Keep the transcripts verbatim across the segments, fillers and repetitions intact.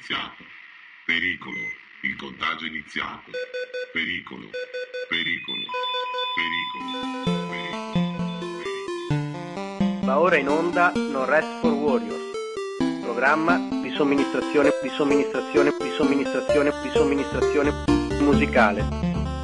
iniziato. Pericolo, il contagio è iniziato. Pericolo, pericolo, pericolo, pericolo. Va ora in onda No Rest for Warriors, programma di somministrazione, di somministrazione, di somministrazione, di somministrazione musicale.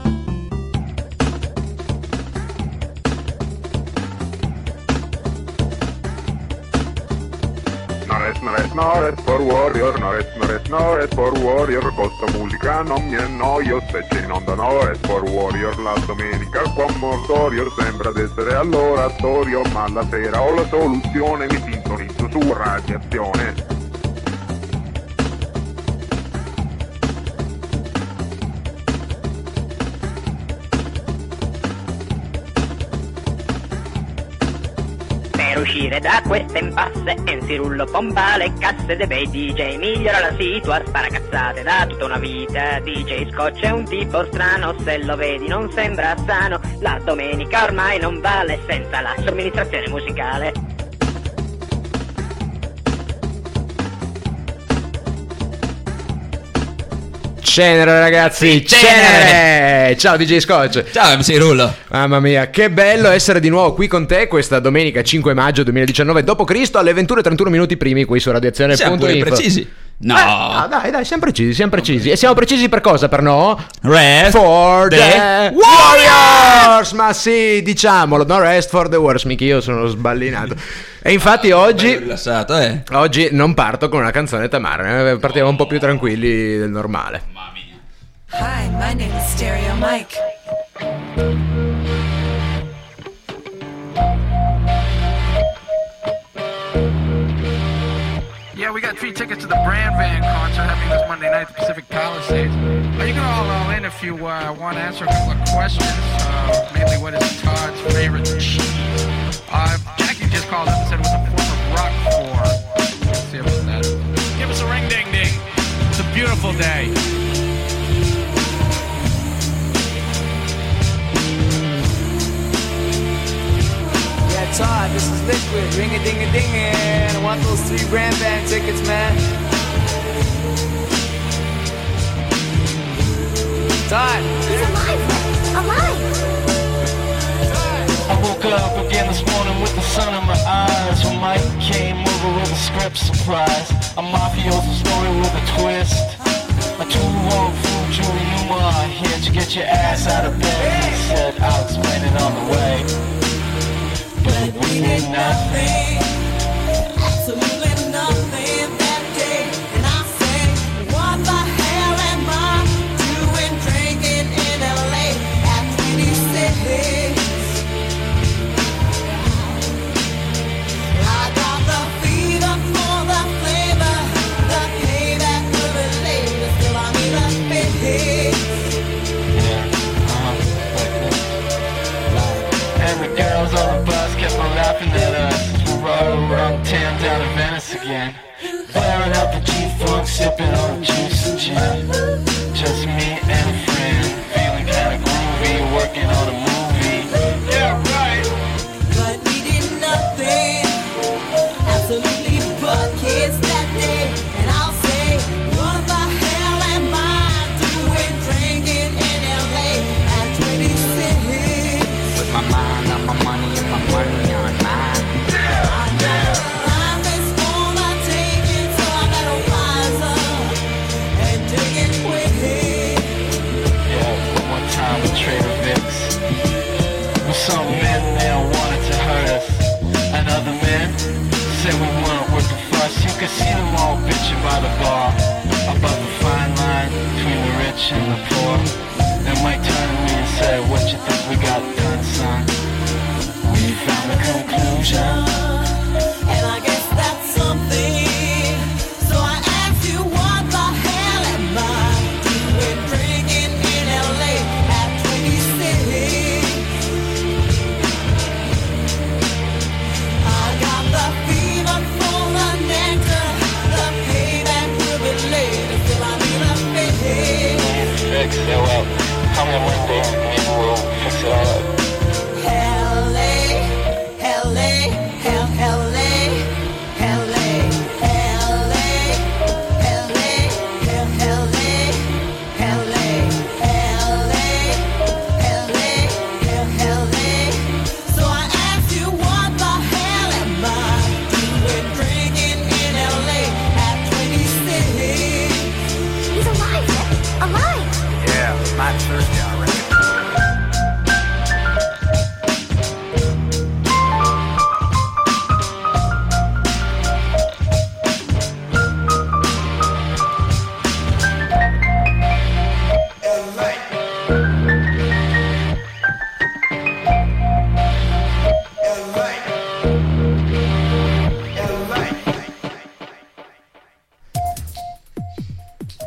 No rest, no rest for warrior, no rest, no rest, no rest for warrior, con sta musica non mi annoio, se c'è in onda no rest for warrior, la domenica qua mortorio, sembra d'essere all'oratorio, ma la sera ho la soluzione, mi sintonizzo su radiazione. Per uscire da queste impasse, Enzirullo pompa le casse dei bei D J, migliora la situa, spara cazzate da tutta una vita. D J Scotch è un tipo strano, se lo vedi non sembra sano, la domenica ormai non vale senza la somministrazione musicale. Cenere ragazzi, cenere! Ciao D J Scotch. Ciao M C Rullo. Mamma mia, che bello essere di nuovo qui con te questa domenica cinque maggio duemiladiciannove dopo Cristo alle ventuno e trentuno minuti primi qui su radiazione punto info. Siamo pure precisi. No. Eh, no, dai, dai, siamo precisi, siamo precisi. E siamo precisi per cosa? Per no? Rest for the, the Warriors! Ma sì, diciamolo, no rest for the Warriors. Mica io sono sballinato. E infatti oggi rilassato, eh. Oggi non parto con una canzone Tamara, eh, partiamo un po' più tranquilli del normale. Mamma mia. Hi, my name is Stereo Mike. Yeah, we got free tickets to the Brand Van concert happening this Monday night at the Pacific Palisades. Are you gonna all roll in if you uh, want to answer a couple of questions? Uh, mainly, what is Todd's favorite cheese? Uh, Jackie just called up and said it was a form of Roquefort. Let's see about that. Give us a ring ding ding. It's a beautiful day. Yeah, Todd, this is Liquid, ring-a-ding-a-ding-a. I want those three Brand Van tickets, man. Todd. He's alive, alive. I woke up again this morning with the sun in my eyes. When Mike came over with a script surprise, a mafioso story with a twist. A two-wrong fool, Julie Newmar, here to get your ass out of bed. He said, I'll explain it on the way. But we did nothing, Absolutely nothing that day. And I say, what the hell am I doing drinking in L A at twenty-six? I got the fever for the flavor, the payback will be later. Still I need a fix. yeah, uh-huh, like this. And the girls on the bus kept on laughing at us. We rode around town down to Venice again, blaring out the G-Funk, sipping on juice and gin. Just me and a friend, feeling kinda groovy, working on a movie. Yeah, right. But we did nothing, absolutely but kids that day. And I'll say, what the hell am I doing drinking in L A at twenty-six? Put my mind on my money and my money on mine. I know life is gonna take it, so I better rise up and take it with it. Yeah, one time with Trader Vic's, with some men there wanted to hurt us, and other men said we weren't worth the fuss. You could see them all bitching by the bar about the fine line between the rich and the poor. And Mike turned to me and said, what you think we got done, son? We found a conclusion. And I guess that's something. So I ask you, what the hell am I doing drinking in L A at twenty-six? I got the fever for the nectar, the payback will be later. Still I need a fix. Fix it, well, come on Monday, maybe we'll fix it all up. L A, L A, L A, L A, L A, L A,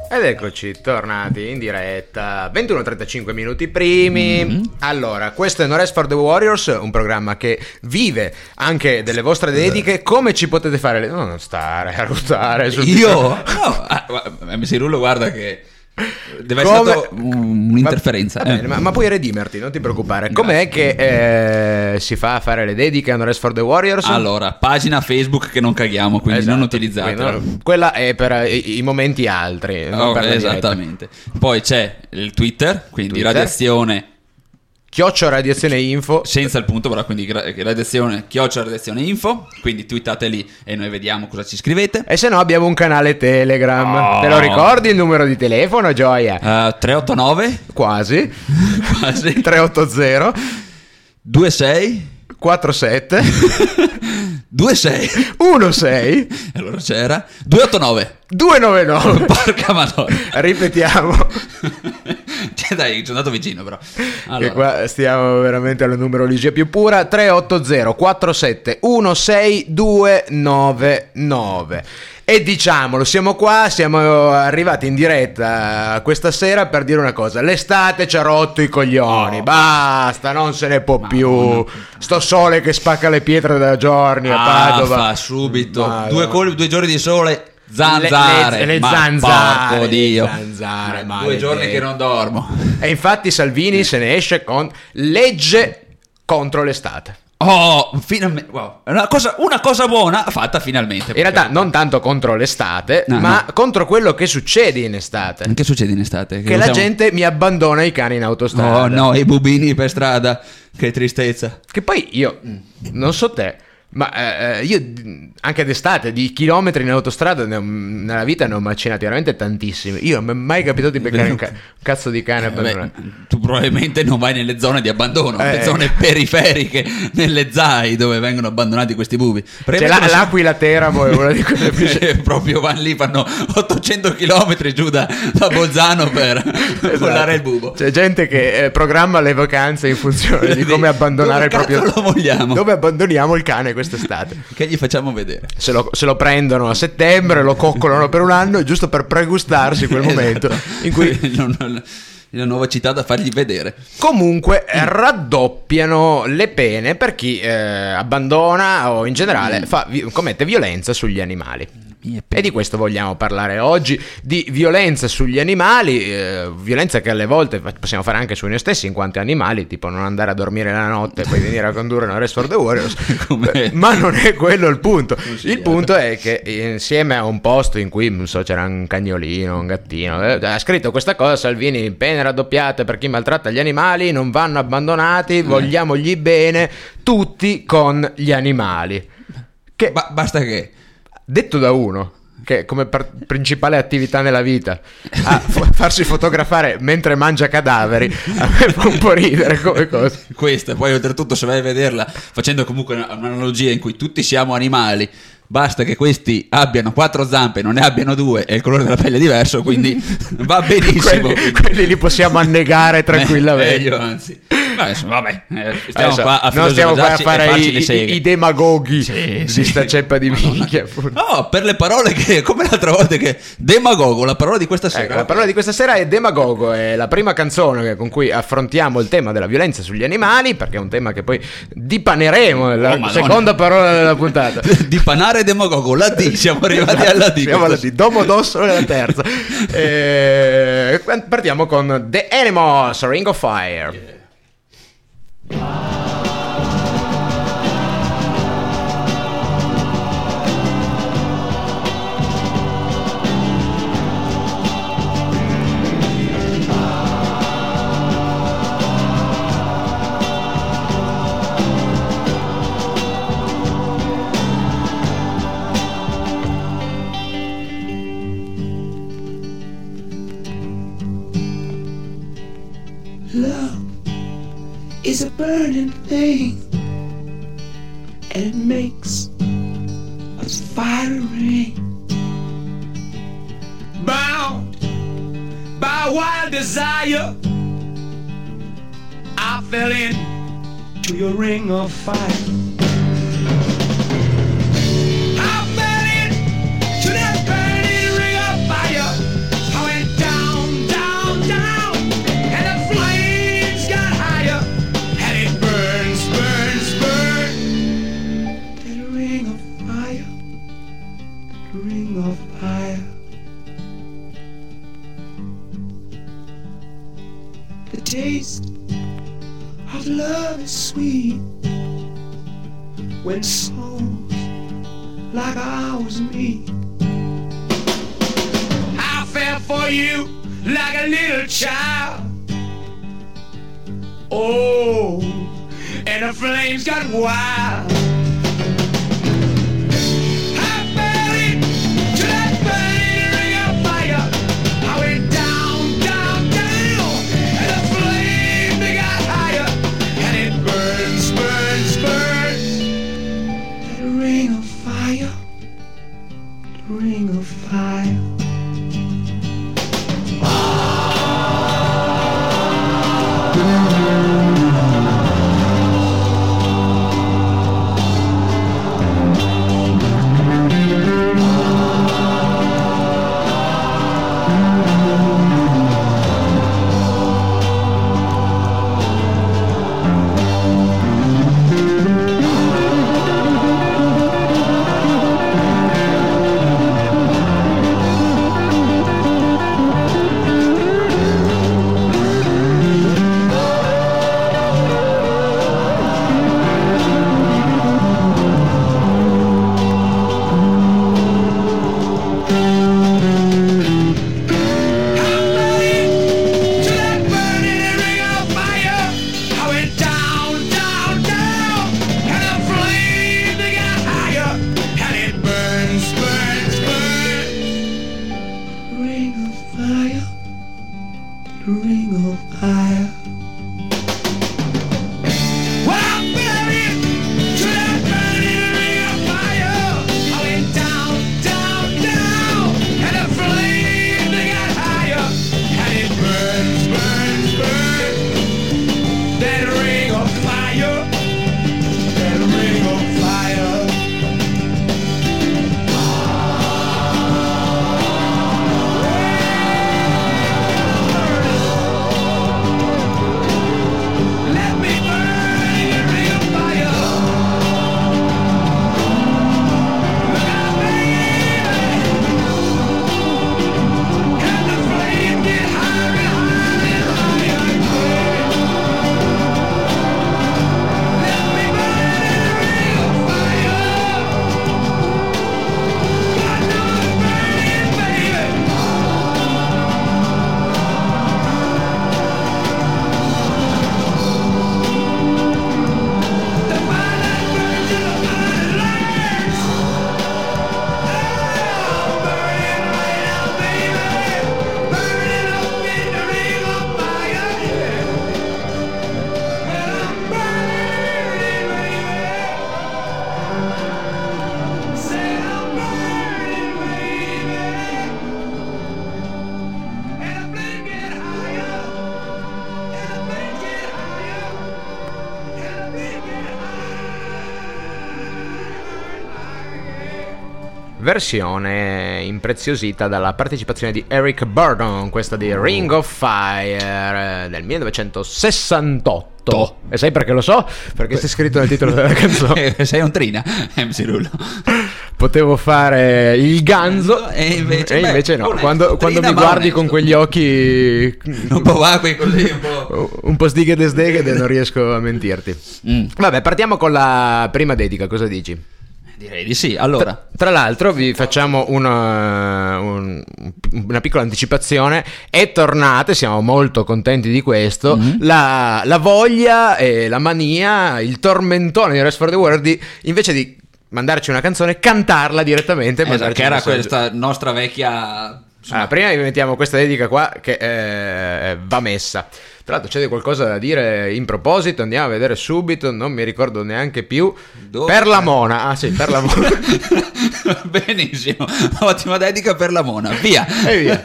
Ed eccoci, tornati in diretta, ventuno e trentacinque minuti primi. Mm-hmm. Allora, questo è No Rest for the Warriors, un programma che vive anche delle vostre dediche. Come ci potete fare? Le... No, non stare a ruotare sul Io? No, M C Rullo guarda che deve essere Come... stato un'interferenza. Va, va bene, eh. ma, ma puoi redimerti, non ti preoccupare. Com'è che eh, si fa a fare le dediche a No Rest for the Warriors? Allora, pagina Facebook che non caghiamo, quindi Esatto, non utilizzatela. quindi no, quella è per i, i momenti altri. Non Oh, per la diretta. esattamente. Poi c'è il Twitter, quindi Twitter. radiazione Chiocciola Radiazione Info. senza il punto, però, quindi gra- radiazione chiocciola radiazione info, quindi twittate lì e noi vediamo cosa ci scrivete. E se no abbiamo un canale Telegram. Oh. Te lo ricordi il numero di telefono, Gioia? Uh, tre otto nove Quasi. quasi tre otto zero due sei quattro sette due sei uno sei allora c'era due otto nove due nove nove. Porca madonna. Ripetiamo. Cioè, dai, sono andato vicino però. Allora. Che qua stiamo veramente alla numerologia più pura. Tre otto zero quattro sette uno sei due nove nove. E diciamolo, siamo qua, siamo arrivati in diretta questa sera per dire una cosa: l'estate ci ha rotto i coglioni, Oh. basta, non se ne può Ma più. no. Sto sole che spacca le pietre da giorni a Ah, Padova. fa subito Ma due no. colpi, due giorni di sole, zanzare. Le- le- le Ma zanzare, porco le Dio. zanzare, Ma maledette. due giorni che non dormo. E infatti Salvini se ne esce con legge contro l'estate. Oh, finalmente, wow. Una cosa, una cosa buona fatta finalmente. In realtà non tanto contro l'estate, No, ma no. contro quello che succede in estate. Che succede in estate? Che la siamo- gente mi abbandona i cani in autostrada. Oh no, i bubini per strada. Che tristezza. Che poi io, non so te, ma eh, io anche d'estate di chilometri in autostrada ne ho- nella vita ne ho macinati veramente tantissimi. Io non mi è mai capitato di beccare un, ca- un cazzo di cane Eh, abbandonato. beh, tu probabilmente non vai nelle zone di abbandono, Eh. le zone periferiche, nelle Z A I dove vengono abbandonati questi bubi. C'è Probabilmente la, non l'Aquila Teramo è una di quelle più... so- proprio vanno lì, fanno ottocento chilometri giù da, da Bolzano per Esatto. volare il bubo. C'è gente che eh, programma le vacanze in funzione di come abbandonare il Dove proprio... cazzo lo vogliamo? Dove abbandoniamo il cane quest'estate. Che gli facciamo vedere? Se lo, se lo prendono a settembre, lo coccolano per un anno, giusto per pregustarsi quel momento Esatto. in cui... Non- non- la nuova città da fargli vedere. Comunque raddoppiano le pene per chi eh, abbandona o in generale fa, vi- commette violenza sugli animali. E di questo vogliamo parlare oggi, di violenza sugli animali, eh, violenza che alle volte fa- possiamo fare anche su noi stessi in quanto animali, tipo non andare a dormire la notte e poi venire a condurre una Race for the Warriors. Come- Ma non è quello il punto. Il punto è che insieme a un posto in cui non so, c'era un cagnolino, un gattino, eh, ha scritto questa cosa Salvini: pene raddoppiate per chi maltratta gli animali, non vanno abbandonati, vogliamogli bene, tutti con gli animali. Che Ba- basta che detto da uno che come per- principale attività nella vita a f- farsi fotografare mentre mangia cadaveri, a me fa un po' ridere come cosa. questa, poi oltretutto se vai a vederla facendo comunque una- un'analogia in cui tutti siamo animali, basta che questi abbiano quattro zampe, non ne abbiano due e il colore della pelle è diverso, quindi va benissimo. quelli, quelli li possiamo annegare tranquillamente. Meglio, anzi. Ma adesso, vabbè, eh, stiamo Adesso, qua a non stiamo qua a filosofarci e fare farci i, le seghe. i, i demagoghi Sì, di sì. sta ceppa di minchia. No, per le parole che, come l'altra volta, che demagogo, la parola di questa sera. Ecco, la parola di questa sera è Demagogo, è la prima canzone con cui affrontiamo il tema della violenza sugli animali, perché è un tema che poi dipaneremo nella Oh, Madonna. seconda parola della puntata. Di panare demagogo, la D, siamo arrivati alla D. Siamo alla D, Domodossola è la terza. Eh, partiamo con The Animals, Ring of Fire. Love is a burning thing, and it makes us fiery. Bound by wild desire, I fell into your ring of fire. I fell into that burning ring of fire. How it taste of love is sweet when souls like ours meet. I fell for you like a little child. Oh, and the flames got wild. I fell into that burning ring of fire. I went down, down, down, and the flames they got higher, and it burns, burns, burns. That ring of fire, the ring of fire. Versione impreziosita dalla partecipazione di Eric Burdon, questa di Ring of Fire del millenovecentosessantotto. E sai perché lo so? Perché c'è scritto nel titolo della canzone. Sei un trina, M C Lullo. Potevo fare il ganzo e invece, e invece beh, no. Quando, quando mi guardi onesto. Con quegli occhi un po' vacui così, un po', un po' sdighede sdeghede, non riesco a mentirti. Mm. Vabbè, partiamo con la prima dedica. Cosa dici? Direi di sì. Allora, tra, tra l'altro vi facciamo una, un, una piccola anticipazione. È tornata, siamo molto contenti di questo, mm-hmm. la, la voglia e la mania, il tormentone di Rest for the World di, invece di mandarci una canzone, cantarla direttamente. Esatto, che era questa nostra vecchia... Allora, prima vi mettiamo questa dedica qua che eh, va messa. Tra l'altro c'è qualcosa da dire in proposito, andiamo a vedere subito, non mi ricordo neanche più. Dove? Per la Mona, ah sì, per la Mona. Benissimo, ottima dedica per la Mona, via. E via.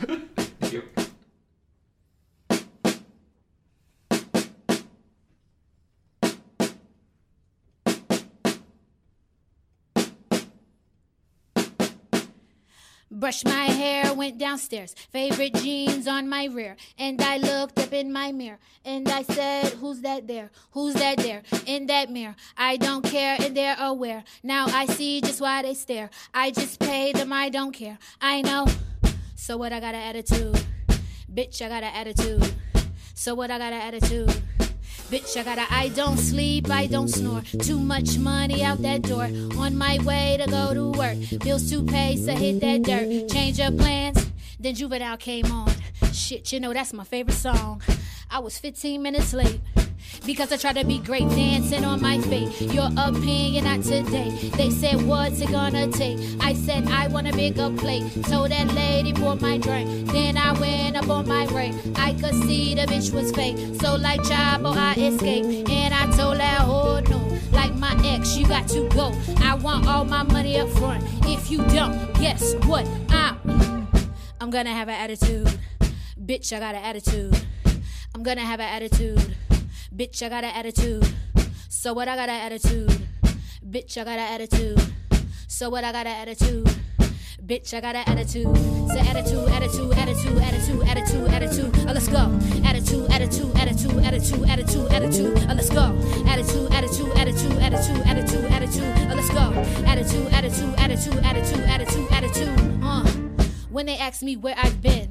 Brushed my hair, went downstairs, favorite jeans on my rear, and I looked up in my mirror, and I said, who's that there, who's that there, in that mirror, I don't care, and they're aware, now I see just why they stare, I just pay them, I don't care, I know, so what, I got an attitude, bitch, I got an attitude, So what, I got an attitude. Bitch, I got a I don't sleep, I don't snore. Too much money out that door. On my way to go to work. Bills to pay, so hit that dirt. Change your plans, then Juvenile came on. Shit, you know that's my favorite song. I was fifteen minutes late because I tried to be great, dancing on my fate. Your opinion, not today. They said, what's it gonna take? I said, I want a bigger plate. Told that lady pour my drink. Then I went up on my rate. I could see the bitch was fake. So like Chabo, I escaped. And I told that whole no. Like my ex, you got to go. I want all my money up front. If you don't, guess what? I'm, I'm gonna have an attitude. Bitch, I got an attitude. I'm gonna have an attitude. Bitch, I got an attitude. So what, I got an attitude. Bitch, I got an attitude. So what, I got an attitude. Bitch, I got an attitude. Say attitude, attitude, attitude, attitude, attitude, attitude. Oh, let's go. Attitude, attitude, attitude, attitude, attitude, attitude. Oh, let's go. Attitude, attitude, attitude, attitude, attitude, attitude. Oh, let's go. Attitude, attitude, attitude, attitude, attitude, attitude. Uh. When they ask me where I've been,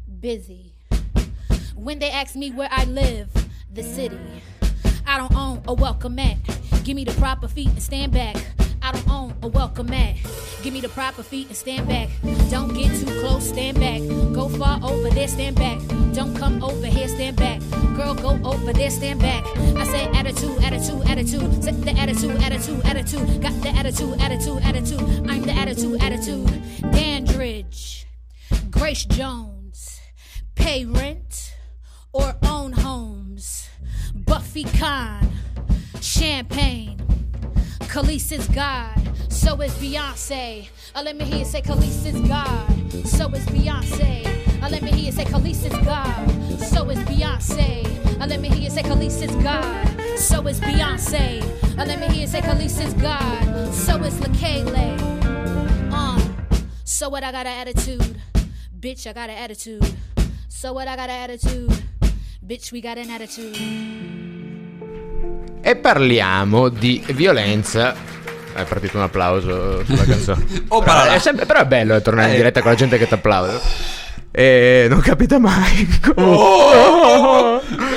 busy. When they ask me where I live, the city. I don't own a welcome mat. Give me the proper feet and stand back. I don't own a welcome mat. Give me the proper feet and stand back. Don't get too close, stand back. Go far over there, stand back. Don't come over here, stand back. Girl, go over there, stand back. I say attitude, attitude, attitude. Set the attitude, attitude, attitude. Got the attitude, attitude, attitude. I'm the attitude, attitude. Dandridge, Grace Jones. Pay rent or own homes. Buffy Khan, Champagne. Khalees is God, so is Beyonce. Uh, let me hear you say Khalees is God, so is Beyonce. Uh, let me hear you say Khalees is God, so is Beyonce. Uh, let me hear you say Khalees is God, so is Beyonce. Uh, let me hear you say Khalees is God, so is LaKaylee. Uh, so what, I got an attitude. Bitch, I got an attitude. So what, I got an attitude. Bitch, we got an attitude. E parliamo di violenza. È partito un applauso sulla canzone. Oh, però, è sempre, però è bello tornare in eh. diretta con la gente che ti applaude. E non capita mai. Comunque, Oh,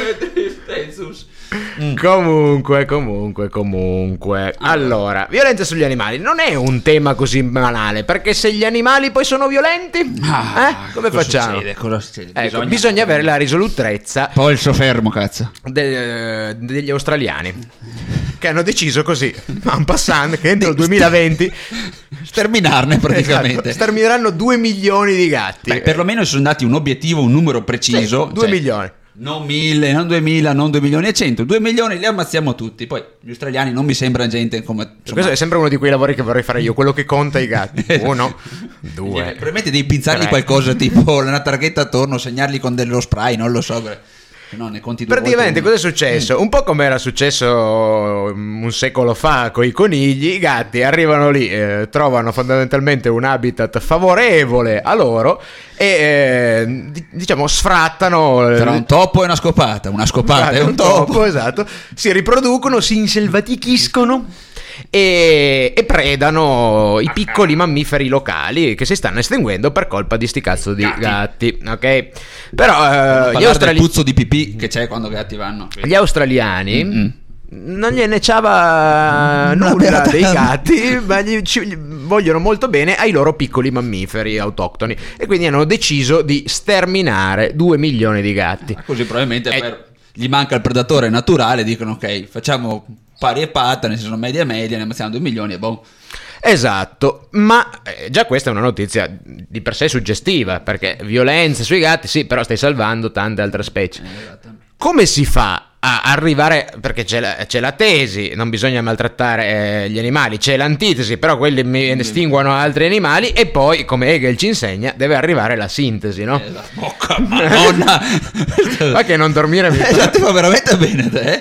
mm. comunque, comunque, comunque. Allora, violenza sugli animali non è un tema così banale, perché se gli animali poi sono violenti, Ah, eh, come cosa facciamo? succede? Cosa succede? Ecco, bisogna... Bisogna- avere la risolutrezza Poi il soffermo, cazzo. de- degli australiani, che hanno deciso così, en passant, che entro il duemilaventi sterminarne praticamente. Esatto, stermineranno due milioni di gatti. Beh, perlomeno si sono dati un obiettivo, un numero preciso. Sì, due milioni. Non mille, non duemila, non due milioni e cento. Due milioni li ammazziamo tutti. Poi gli australiani non mi sembra gente come... insomma, Questo è sempre uno di quei lavori che vorrei fare io, quello che conta i gatti. Uno, due. probabilmente devi pinzargli tre. qualcosa tipo una targhetta attorno, segnarli con dello spray, non lo so. Se no ne conti due Praticamente volte cosa è successo? Un po' come era successo un secolo fa con i conigli, i gatti arrivano lì, eh, trovano fondamentalmente un habitat favorevole a loro e eh, di- diciamo sfrattano uno. Tra un topo e una scopata, una scopata e Esatto, un topo. esatto, si riproducono, si inselvatichiscono e, e predano i piccoli mammiferi locali che si stanno estinguendo per colpa di sti cazzo di gatti, ok? Però eh, gli, Parlare del australi- puzzo di pipì che c'è quando i gatti vanno. gli australiani Mm-mm. non gliene ciava nulla beata- dei gatti, ma gli, ci, gli vogliono molto bene ai loro piccoli mammiferi autoctoni e quindi hanno deciso di sterminare due milioni di gatti. Così probabilmente Eh. per- gli manca il predatore naturale, dicono ok, facciamo pari e patta, nel senso media e media, ne ammazziamo due milioni e boh. Esatto, ma eh, già questa è una notizia di per sé suggestiva, perché violenza sui gatti sì, però stai salvando tante altre specie. Come si fa a arrivare, perché c'è la, c'è la tesi, non bisogna maltrattare eh, gli animali, c'è l'antitesi, però quelli mi- estinguono altri animali, e poi, come Hegel ci insegna, deve arrivare la sintesi, no? Bocca, madonna! Ma che non dormire mi Esatto, fa veramente bene te.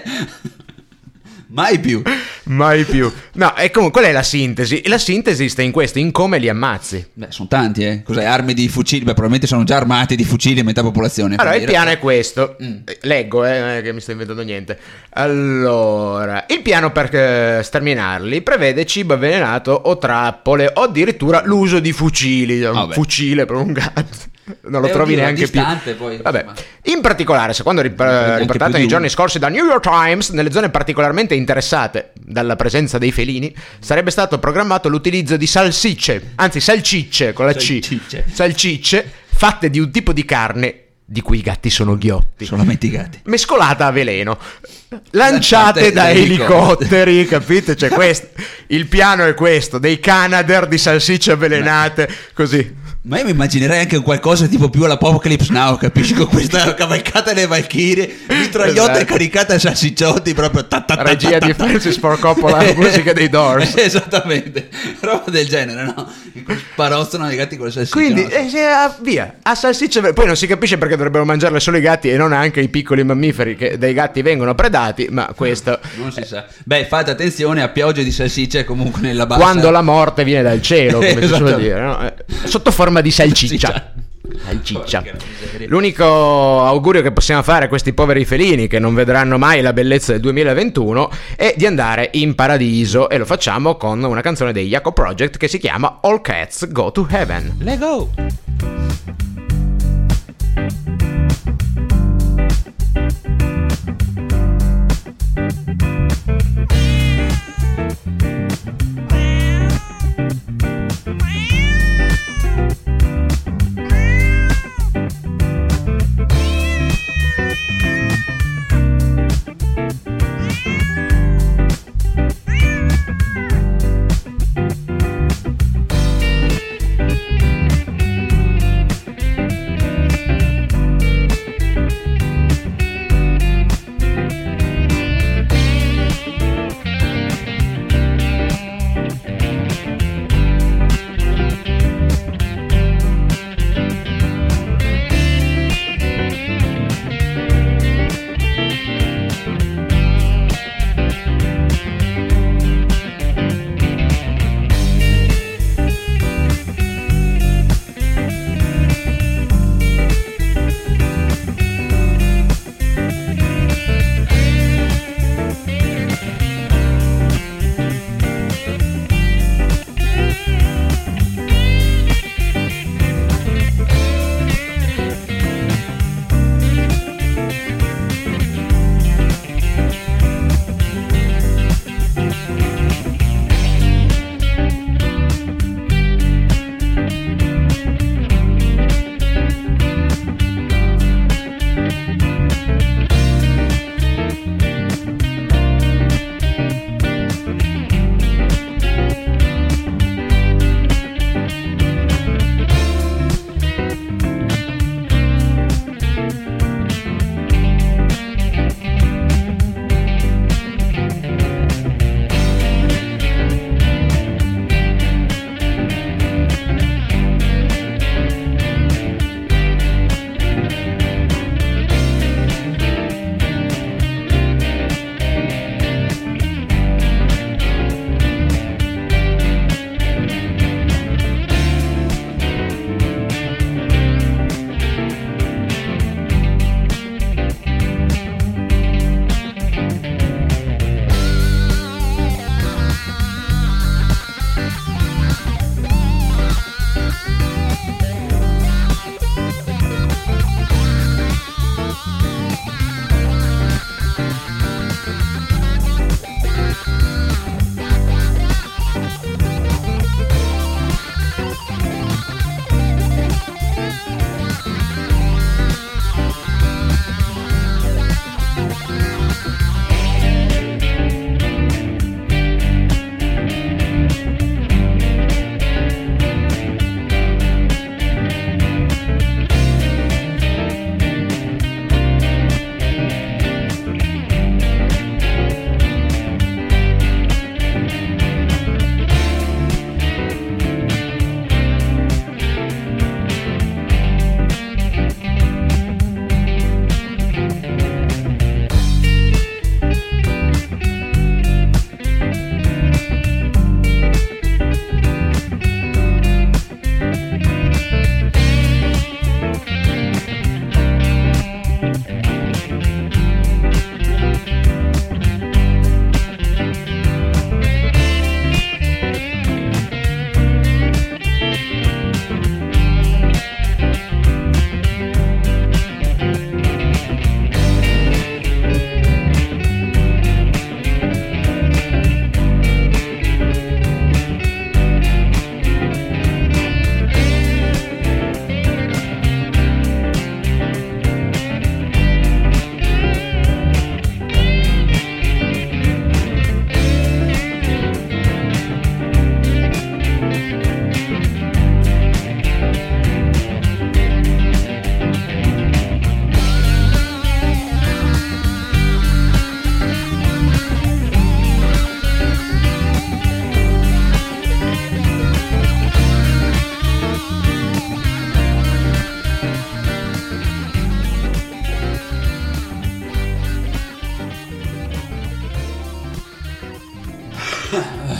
Mai più. Mai più. No, e comunque qual è la sintesi? La sintesi sta in questo, in come li ammazzi. Beh, sono tanti, eh. Cos'è? Armi di fucili? Beh, probabilmente sono già armati di fucili a metà popolazione. Allora, il Quindi, piano è questo. Mm. Leggo, eh, non è che mi sto inventando niente. Allora, il piano per eh, sterminarli prevede cibo avvelenato o trappole o addirittura l'uso di fucili. Un Vabbè. fucile per un gatto. non lo Eh, trovi oddio, neanche più. distante, poi, Vabbè. insomma. In particolare, secondo rip- anche riportato più nei di giorni uno. scorsi da New York Times, nelle zone particolarmente interessate dalla presenza dei felini sarebbe stato programmato l'utilizzo di salsicce, anzi salcicce con la Salcicce. C, salcicce fatte di un tipo di carne di cui i gatti sono ghiotti, Solamente i gatti. mescolata a veleno, lanciate Lanciate da da elicotteri, capite? Cioè, questo, il piano è questo, dei Canadair di salsicce avvelenate, così. Ma io mi immaginerei anche qualcosa tipo più all'Apocalypse Now, capisci? Con questa cavalcata delle Valchirie, mitragliotta Esatto. e caricata a salsicciotti, proprio ta ta ta Regia ta di ta ta. Francis Ford Coppola, Eh, musica dei Doors. Esattamente, roba del genere, no? Sparozzano i gatti con le salsicce. Quindi no? eh, se- ah, via a salsicce ve- poi non si capisce perché dovrebbero mangiarle solo i gatti e non anche i piccoli mammiferi che dai gatti vengono predati, ma questo Non si sa. Beh, fate attenzione a piogge di salsicce comunque nella bassa. quando la morte viene dal cielo, come si suol Esattamente. dire, no? Eh, sotto forma di salsiccia. Salsiccia. Porca miseria. L'unico augurio che possiamo fare a questi poveri felini che non vedranno mai la bellezza del duemilaventuno è di andare in paradiso, e lo facciamo con una canzone dei Jacob Project che si chiama All Cats Go to Heaven. Let go.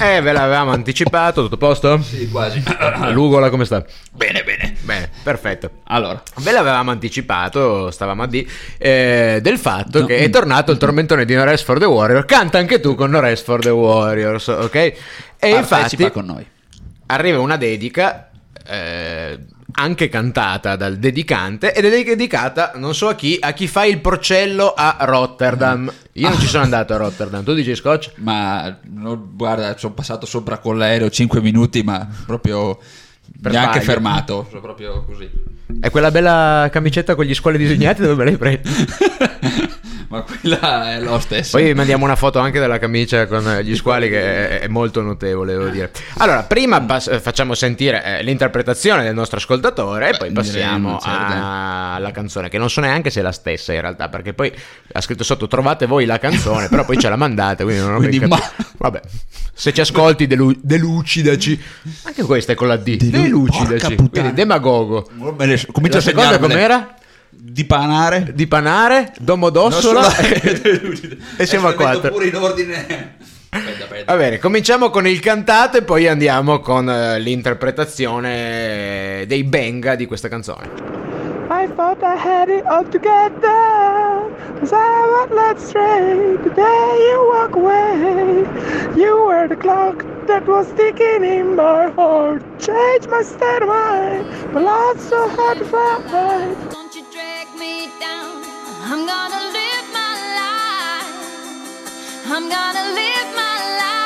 Eh, ve l'avevamo anticipato, tutto a posto? Sì, quasi. Lugola come sta? Bene, bene. Bene, perfetto. Allora, ve l'avevamo anticipato, stavamo a dire, eh, del fatto No. che è tornato il tormentone di No Rest for the Warrior. Canta anche tu con No Rest for the Warriors, ok? E partecipa infatti con noi. arriva una dedica, eh, anche cantata dal dedicante, ed è dedicata, non so a chi, a chi fa il porcello a Rotterdam. Io non ci sono andato a Rotterdam, tu dici Scotch? Ma no, guarda, sono passato sopra con l'aereo cinque minuti, ma proprio Per neanche sbaglio. fermato, sono proprio così. È quella bella camicetta con gli squali disegnati, dove me l'hai presa? Ma quella è lo stesso. Poi mandiamo una foto anche della camicia con gli squali, che è molto notevole, devo dire. Allora, prima pass- facciamo sentire eh, l'interpretazione del nostro ascoltatore e poi Beh, passiamo direi, certo. a- alla canzone, che non so neanche se è la stessa in realtà, perché poi ha scritto sotto trovate voi la canzone, però poi ce la mandate, quindi non ho ben Quindi, capito. Vabbè, se ci ascolti delu- delucidaci. Anche questa è con la D. Delucidaci. porca puttana. Quindi demagogo. Me le- comincio La a seconda segnarmele. com'era? Di panare. Di panare, Domodossola Non solo- e siamo a Adesso metto quattro. pure in ordine. Aspetta, aspetta. Va bene, cominciamo con il cantato e poi andiamo con eh, l'interpretazione dei Benga di questa canzone. I thought I had it all together, cause I was led straight. The day you walk away, you were the clock that was ticking in my heart. Changed my state of mind, but love's so hard to find. Don't you drag me down. I'm gonna live my life. I'm gonna live my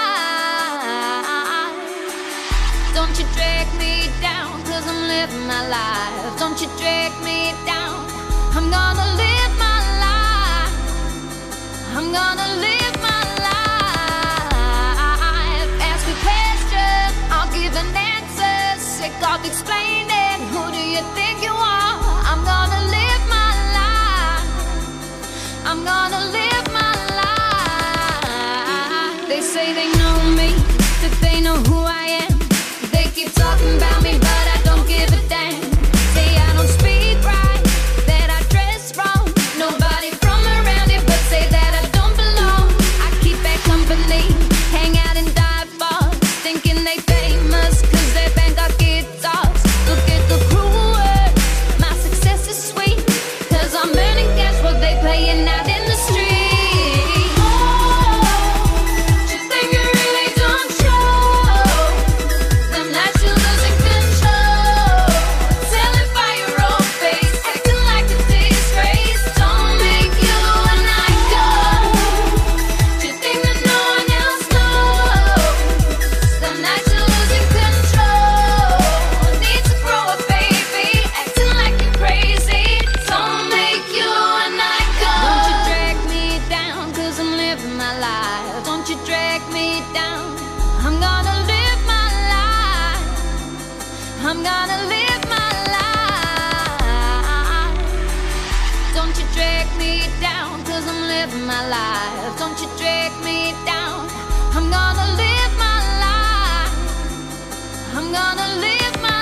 life. Don't you drag me down, cause I'm living my life. Don't you drag me down. I'm gonna live my life. I'm gonna live my life. Ask me questions, I'll give an answer. Sick of explaining, who do you think you are? I'm gonna live my life. I'm gonna live my life. They say they know me, that they know who I am. They keep talking about me, but I don't give a damn. Say I don't speak right, that I dress wrong. Nobody from around here but say that I don't belong. I keep bad company, hang out in dive bars, thinking they famous cause they bang got guitars. Look at the cruel, my success is sweet, cause I'm earning cash what they paying out in the street. You think you really don't show them that you're losing control. Telling by your own face, acting like a disgrace. Don't make you and I go. You think that no one else knows them that you're losing control. Need to grow up, baby, acting like you're crazy. Don't make you and I go. Don't you drag me down, cause I'm living my life. Don't you drag me down. I'm gonna live my life. I'm gonna live my life. Don't you drag me down, cause I'm living my life. Don't you drag me down. I'm gonna live my life. I'm gonna live my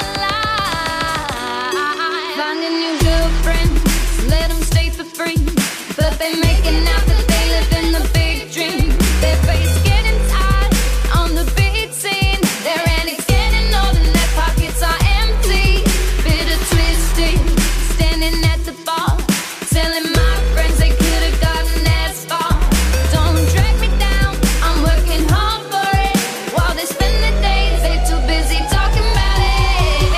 life. Find a new girlfriend, let them stay for free. But they making out that they live in the big dream. Their face getting tired on the big scene. Their antics getting old and their pockets are empty. Bitter twisted, standing at the bar, telling my friends they could have gotten as far. Don't drag me down, I'm working hard for it. While they spend the days, they're too busy talking about it.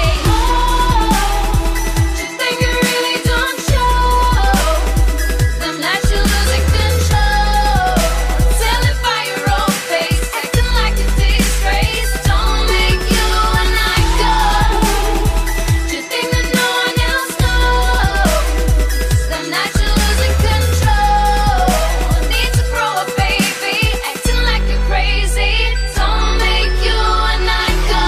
You think you really don't show them that you're losing control. Telling by your own face, acting like a disgrace. Don't make you and I go. You think that no one else knows them that you're losing control. Need to grow up, baby, acting like you're crazy. Don't make you and I go.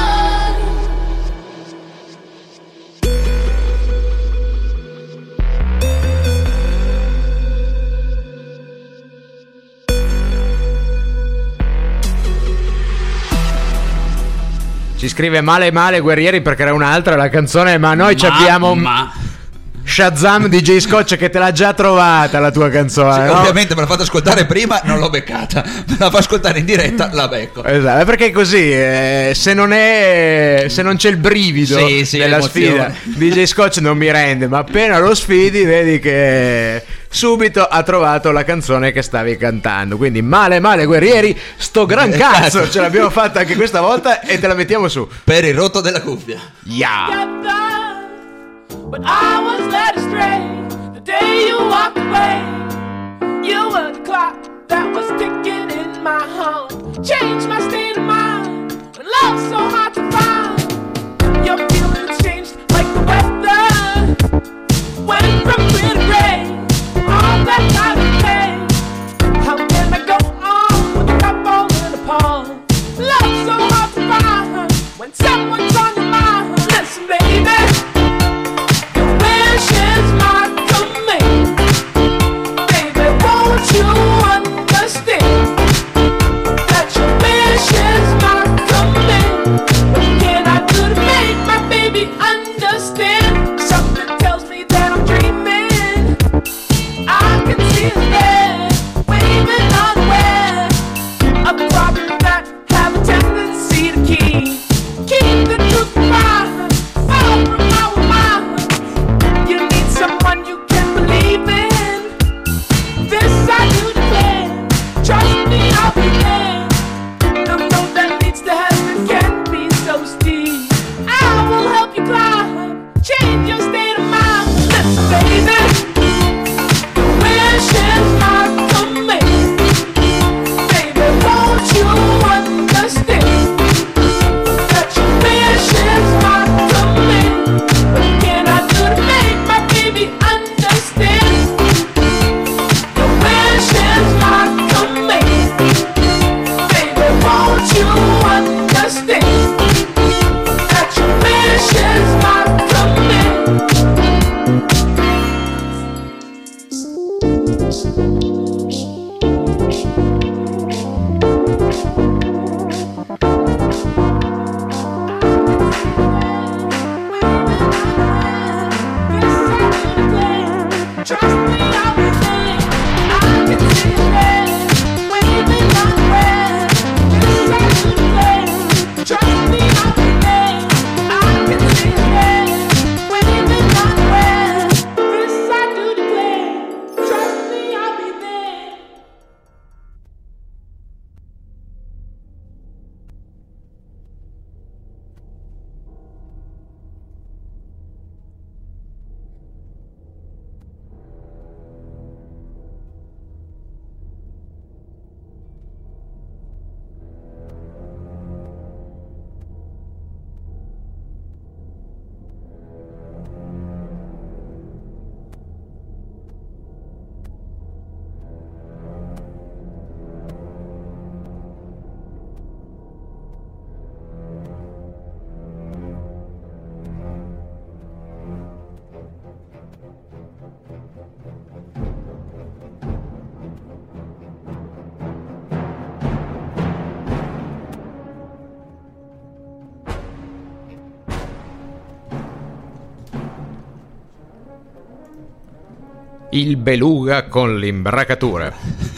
Ci scrive male male guerrieri perché era un'altra la canzone, ma noi ci Ma- abbiamo ma- Shazam D J Scotch che te l'ha già trovata la tua canzone, Sì, no? ovviamente me l'ha fatto ascoltare prima, non l'ho beccata. Me la fa ascoltare in diretta, la becco. Esatto, perché è così, eh, se non è se non c'è il brivido Sì, sì, della l'emozione. sfida, D J Scotch non mi rende, ma appena lo sfidi vedi che subito ha trovato la canzone che stavi cantando. Quindi male male guerrieri, sto gran cazzo, ce l'abbiamo fatta anche questa volta e te la mettiamo su. Per il rotto della cuffia. Yeah. But I was led astray the day you walked away. You were the clock that was ticking in my heart. Changed my state of mind. When love's so hard to find. Your feelings changed like the weather. Went from clear to gray. All that I would pay. How can I go on with the cup falling apart? Love's so hard to find. When someone's on your mind. Listen, baby. Is my command, baby. Won't you understand that your wish is my command? What can I do to make my baby understand? Something tells me that I'm dreaming. I can see his head waving unaware of problems that have a tendency to keep keep the truth behind, far from our mind. Someone you can believe in. This I do declare. Trust me, I'll be there. The road that leads to heaven can be so steep. I will help you climb. Change your state of mind. Listen, baby. Your wish is my command. Baby, won't you understand that your wish is my command? What can I do to make my baby understand? Your wish is my command. Baby, won't you understand that your wish is my command? Trust me, I'll be there. I can see his head waving unaware. This I do declare. Trust me, I'll be there. I can see his head waving unaware. This I do declare. Trust me, I'll be there. Il beluga con l'imbracatura.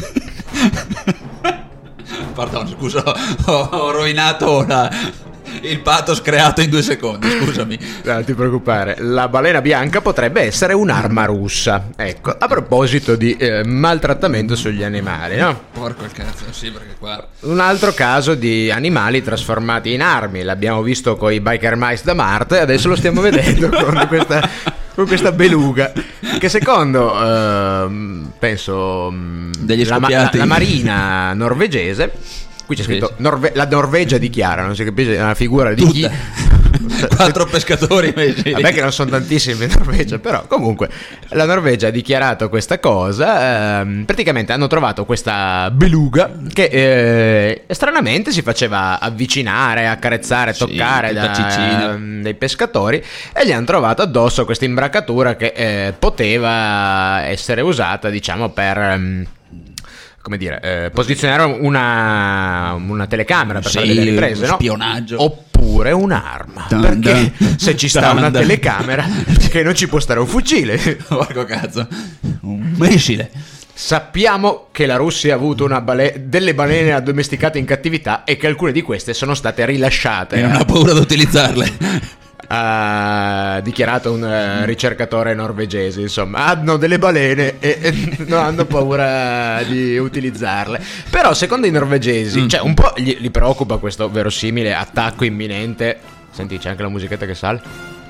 Pardon, scusa, ho, ho rovinato la, il pathos creato in due secondi, scusami. Non ti preoccupare, la balena bianca potrebbe essere un'arma russa. Ecco, a proposito di eh, maltrattamento sugli animali, no? Porco il cazzo, sì, perché qua... Un altro caso di animali trasformati in armi. L'abbiamo visto con i biker mice da Marte e adesso lo stiamo vedendo con questa, con questa beluga che secondo ehm, penso degli la, la, scoppiati. la marina norvegese, qui c'è scritto Norve- la Norvegia dichiara, non si capisce, è una figura di chi. Quattro pescatori messi. Vabbè che non sono tantissimi in Norvegia, però comunque la Norvegia ha dichiarato questa cosa. ehm, praticamente hanno trovato questa beluga che eh, stranamente si faceva avvicinare, accarezzare, Sì, toccare tutta da, ciccina. dei pescatori, e gli hanno trovato addosso questa imbracatura che eh, poteva essere usata, diciamo, per ehm, come dire, eh, posizionare una, una telecamera per Sì, fare delle riprese, no? spionaggio. Oppure un'arma. Dun, Perché dun. se ci sta Dun, una dun. telecamera, perché non ci può stare un fucile? Porco cazzo, un missile. Sappiamo che la Russia ha avuto una bale- delle balene addomesticate in cattività e che alcune di queste sono state rilasciate. E non ha paura di utilizzarle. Ha dichiarato un eh, ricercatore norvegese, insomma, hanno delle balene e, e non hanno paura di utilizzarle. Però secondo i norvegesi, Mm. cioè un po' gli, gli preoccupa questo verosimile attacco imminente. Senti, c'è anche la musichetta che sale.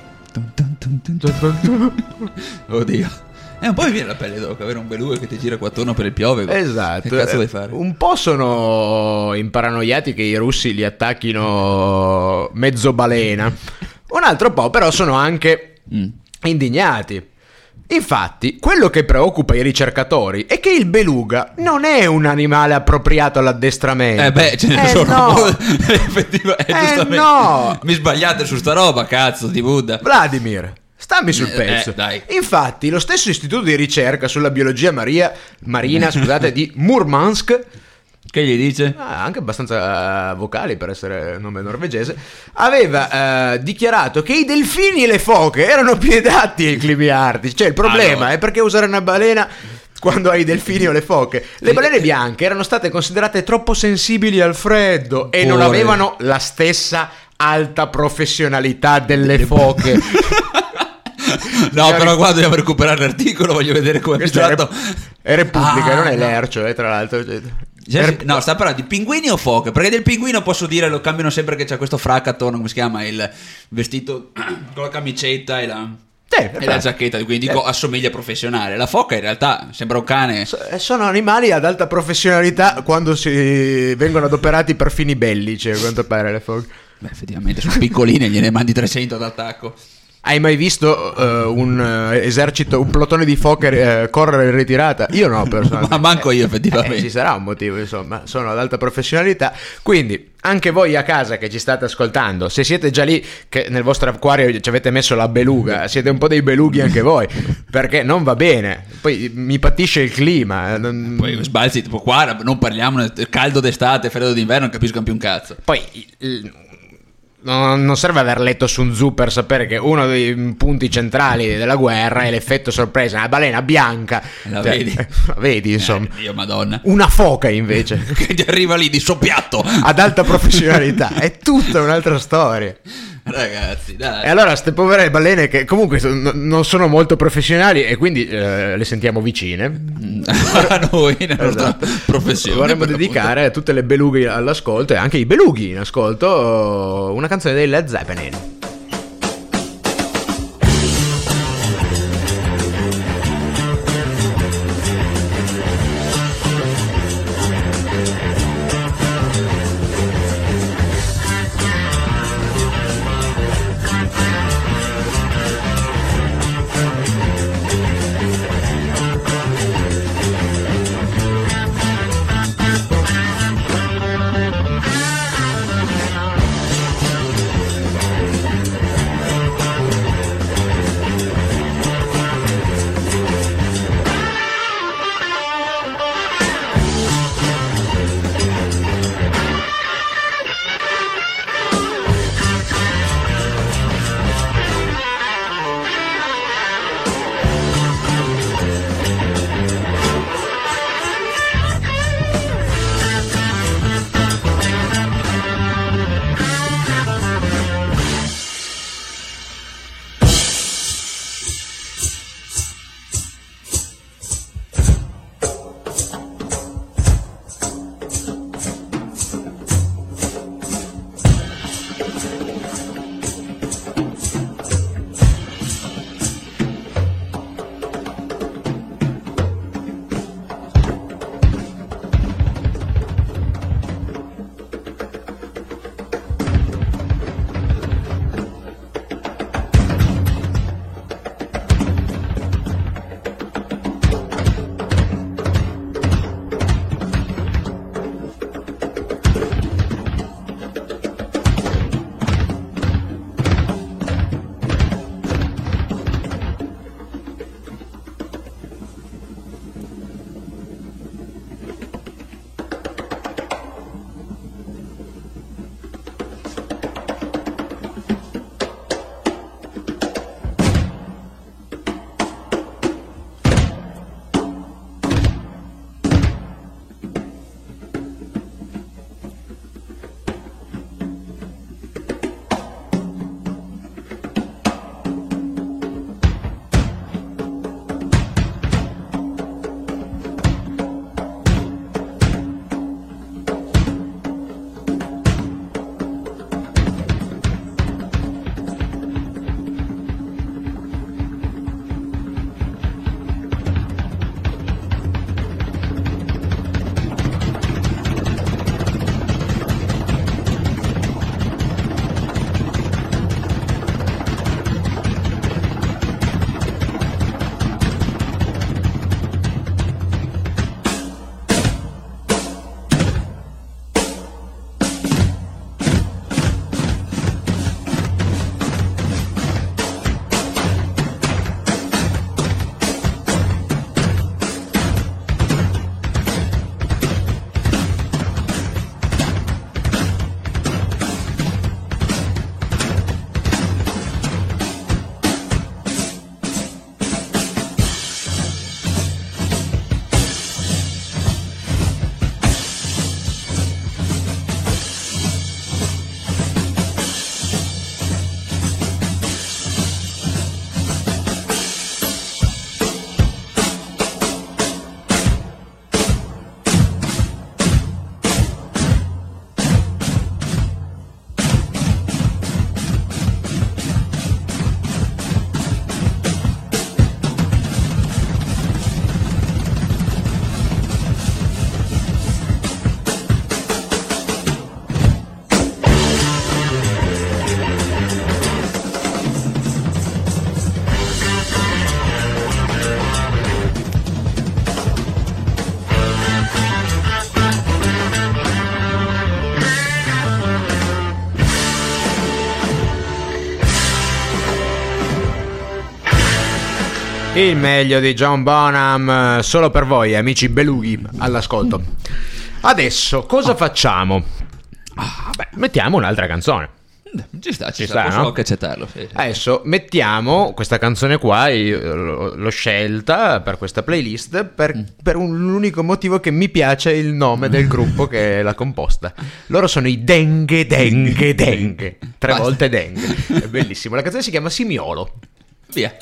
Oddio. E un po' mi viene la pelle d'oca avere un beluga che ti gira qua attorno per il piove. Esatto. Che cazzo eh, vuoi fare? Un po' sono imparanoiati che i russi li attacchino mezzo balena. Un altro po' però sono anche Mm. indignati. Infatti, quello che preoccupa i ricercatori è che il beluga non è un animale appropriato all'addestramento. Eh beh, ce ne Eh sono. no. Effettivamente, Eh giustamente. no. Mi sbagliate su sta roba, cazzo di Buddha. Vladimir, stammi sul Eh, pezzo. eh, dai. Infatti, lo stesso istituto di ricerca sulla biologia maria- marina scusate, di Murmansk, Che gli dice? ah, anche abbastanza eh, vocali per essere nome norvegese, aveva eh, dichiarato che i delfini e le foche erano più adatti ai climi artici. Cioè il problema Ah, no. è perché usare una balena quando hai i delfini o le foche. Le balene bianche erano state considerate troppo sensibili al freddo e non Pure. avevano la stessa alta professionalità delle foche. No, però qua dobbiamo recuperare l'articolo, voglio vedere come è Questo è, stato. Rep- è Repubblica, Ah, non è no. l'Ercio, eh, tra l'altro. Cioè, Cioè, Rep- no, sta parlando di pinguini o foche? Perché del pinguino posso dire, lo cambiano sempre che c'è questo fracco attorno, come si chiama? Il vestito con la camicetta e la, Sì, e la giacchetta, quindi dico Eh. assomiglia professionale. La foca in realtà sembra un cane. So- sono animali ad alta professionalità quando si vengono adoperati per fini bellici, a quanto pare le foche. Beh, effettivamente sono piccoline, gliene mandi trecento d'attacco. Hai mai visto eh, un eh, esercito, un plotone di foche eh, correre in ritirata? Io no, personalmente. Ma manco io, Eh, effettivamente. ci sarà un motivo, insomma, sono ad alta professionalità. Quindi, anche voi a casa che ci state ascoltando, se siete già lì che nel vostro acquario ci avete messo la beluga, siete un po' dei belughi anche voi, perché non va bene. Poi mi patisce il clima. eh, non- Poi sbalzi, tipo qua non parliamo caldo d'estate, freddo d'inverno, non capisco più un cazzo. Poi il- non non serve aver letto Sun Tzu per sapere che uno dei punti centrali della guerra è l'effetto sorpresa. Una balena bianca, La Cioè, vedi? la vedi, insomma. Eh, Dio madonna. Una foca invece Che ti arriva lì di soppiatto. ad alta professionalità è tutta un'altra storia. Ragazzi, dai. E allora ste povere balene che comunque so- no- non sono molto professionali e quindi eh, le sentiamo vicine. A noi, nella nostra Esatto. professione. Vorremmo per dedicare a tutte le belughe all'ascolto e anche i belughi in ascolto una canzone dei Led Zeppelin. Thank Il meglio di John Bonham solo per voi, amici belughi all'ascolto. Adesso cosa facciamo? Ah, beh, mettiamo un'altra canzone. Ci sta, ci, Ci sta, sta, posso no? anche accettarlo. Sì, sì. Adesso mettiamo questa canzone qua, io l'ho scelta per questa playlist per, per un unico motivo, che mi piace il nome del gruppo che l'ha composta. Loro sono i Dengue Dengue Dengue, tre Basta. volte Dengue, è bellissimo. La canzone si chiama Simiolo. Via.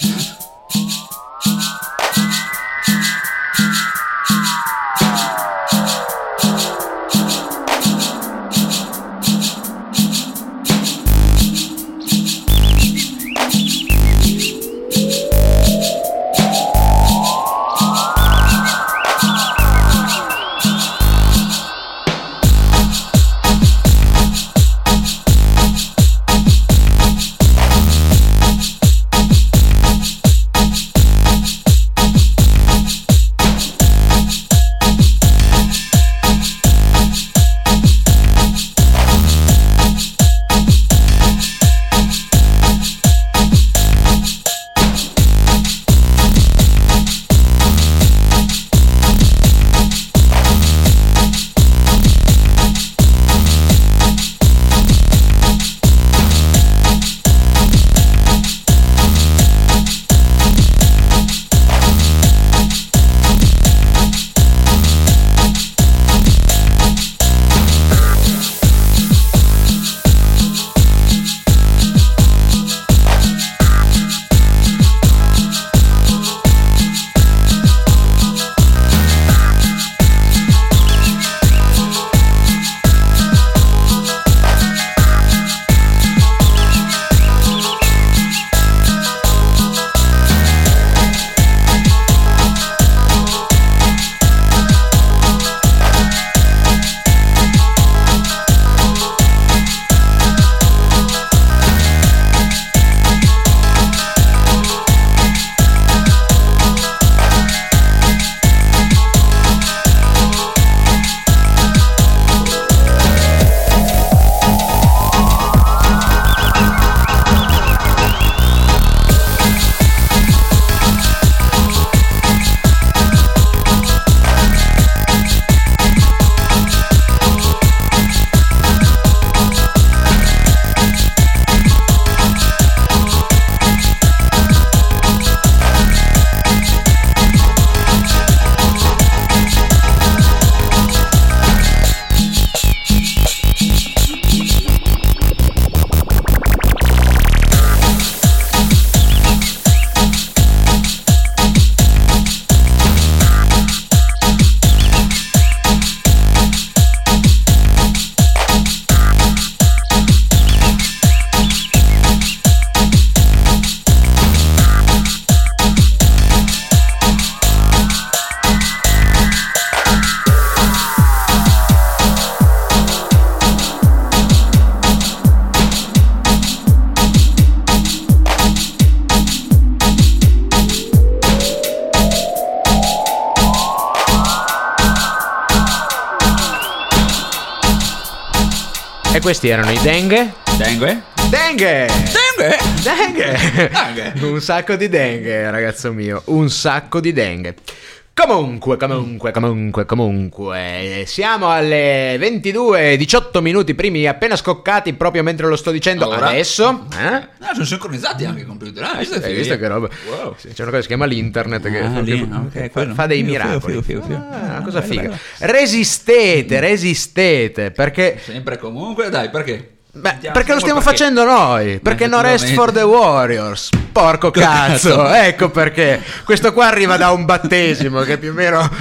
E questi erano i Dengue. Dengue? Dengue! Dengue? Dengue! Dengue! Un sacco di dengue, ragazzo mio. Un sacco di dengue. Comunque, comunque, comunque, comunque, siamo alle ventidue e diciotto minuti primi, appena scoccati proprio mentre lo sto dicendo. Ora? Adesso. Eh? No, sono sincronizzati anche i computer. Ah, questo è Hai visto che roba? Wow. Sì, c'è una cosa che si chiama l'internet che, Ah, che- lì, che ok, fa, quello. fa dei Figo, miracoli. figo, figo, figo. Ah, una cosa Bello, figa. bello. Resistete, resistete, perché Sempre e comunque, dai, perché? Beh, Sentiamo- perché lo stiamo perché. facendo noi. Perché no rest for the warriors. Porco cazzo. cazzo. Ecco perché. Questo qua arriva da un battesimo che più o meno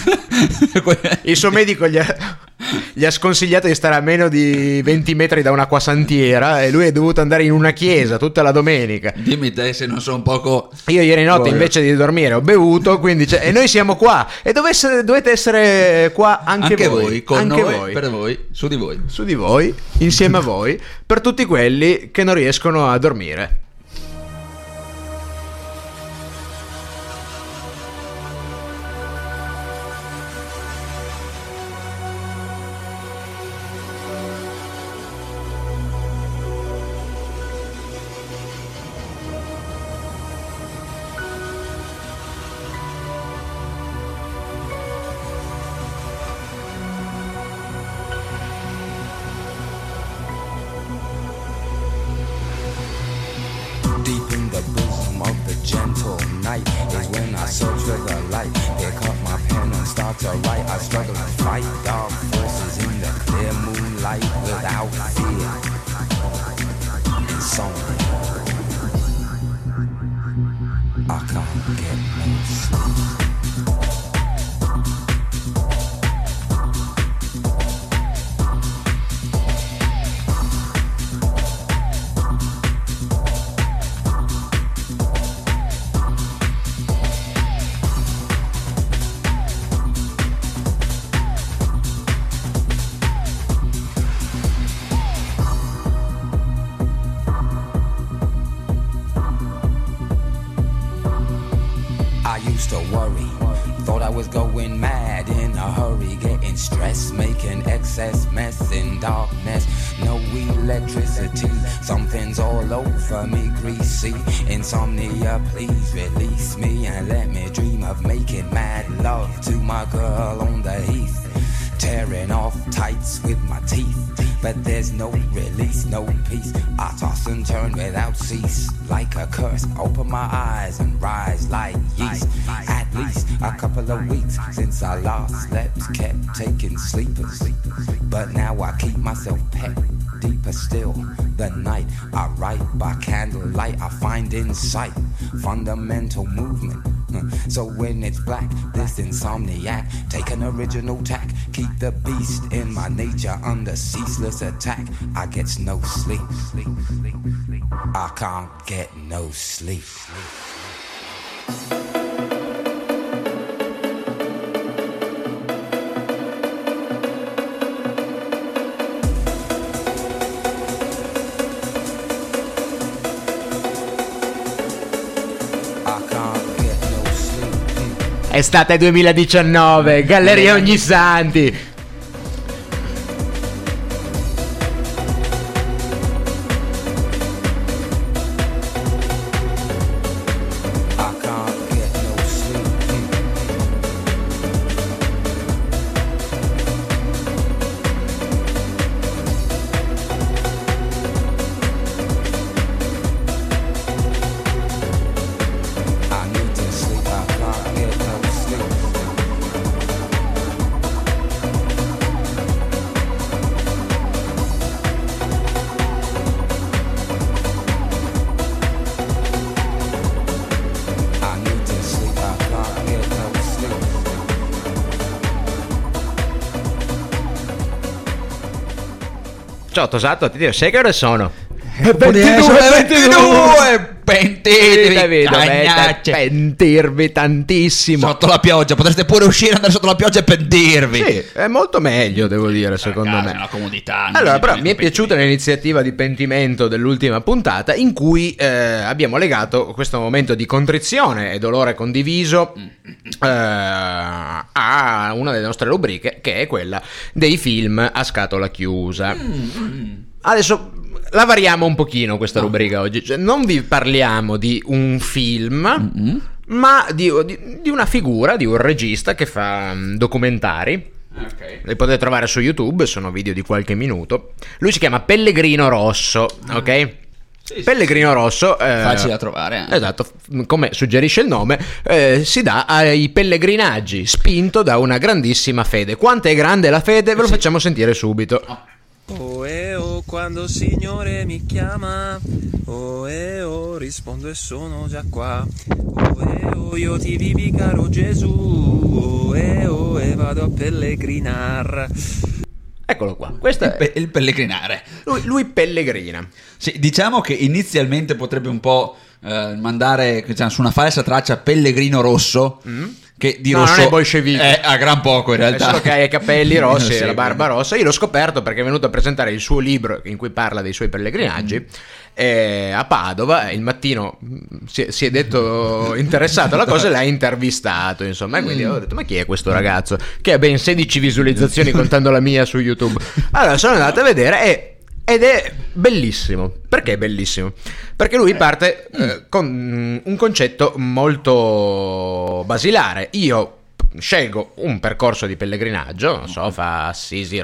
il suo medico gli ha, gli ha sconsigliato di stare a meno di venti metri da un'acquasantiera e lui è dovuto andare in una chiesa tutta la domenica. Dimmi te se non sono un poco... Io ieri notte Warrior. invece di dormire ho bevuto, quindi c'è- e noi siamo qua e dovesse- dovete essere qua anche, Anche voi, voi, con anche noi, voi. per voi, su di voi. Su di voi, insieme a voi, per tutti quelli che non riescono a dormire. night is when I search for the light. Pick up my pen and start to write. I struggle to fight dark forces in the clear moonlight without fear. Insomnia. I can't get no sleep. Going mad in a hurry, getting stressed, making excess mess in darkness. No electricity, something's all over me, greasy. Insomnia, please release me and let me dream of making mad love to my girl on the heath. Tearing off tights with my teeth, but there's no release, no peace. I toss and turn without cease, like a curse. Open my eyes and rise like yeast. At least a couple of weeks since I last slept, kept taking sleepers, but now I keep myself pet. Deeper still, the night I write by candlelight. I find insight, fundamental movement. So when it's black, this insomniac, take an original tack. Keep the beast in my nature under ceaseless attack. I get no sleep. I can't get no sleep. Estate duemiladiciannove, Galleria Ognissanti. Ciao Tosato, ti dico, sai che ore sono? ventidue, ventidue Pentirvi, vedo, pentirvi tantissimo sotto la pioggia. Potreste pure uscire, andare sotto la pioggia e pentirvi. Sì, è molto meglio, devo dire, secondo casa, me. È una comodità. Allora, però mi è piaciuta l'iniziativa di pentimento dell'ultima puntata, in cui eh, abbiamo legato questo momento di contrizione e dolore condiviso eh, a una delle nostre rubriche, che è quella dei film a scatola chiusa. Mm. Adesso la variamo un pochino questa rubrica oggi, cioè, non vi parliamo di un film, mm-hmm. ma di, di, di una figura, di un regista che fa um, documentari. Okay. Li potete trovare su YouTube, sono video di qualche minuto. Lui si chiama Pellegrino Rosso, ok? Sì, Pellegrino sì, Rosso eh, facile da trovare, eh. Esatto, come suggerisce il nome, eh, si dà ai pellegrinaggi, spinto da una grandissima fede. Quanto è grande la fede? Ve lo sì. facciamo sentire subito. Oh. Oh e oh, quando il Signore mi chiama, oh e oh, rispondo e sono già qua. Oh e oh, io ti vivi caro Gesù, oh e oh, e vado a pellegrinar. Eccolo qua, questo il, è pe- il pellegrinare. Lui, lui pellegrina. Sì, diciamo che inizialmente potrebbe un po' eh, mandare, diciamo, su una falsa traccia Pellegrino Rosso. Mm. Che di no, rosso non è bolscevico, è a gran poco in realtà. È solo che ha i capelli rossi sì, e la barba rossa. Io l'ho scoperto perché è venuto a presentare il suo libro in cui parla dei suoi pellegrinaggi mm. eh, a Padova. Il mattino si è, si è detto interessato alla cosa e l'ha intervistato, insomma, e quindi ho detto: ma chi è questo ragazzo che ha ben sedici visualizzazioni contando la mia su YouTube? Allora sono andato a vedere e ed è bellissimo. Perché è bellissimo? Perché lui parte eh, con un concetto molto basilare. Io scelgo un percorso di pellegrinaggio, non so, fa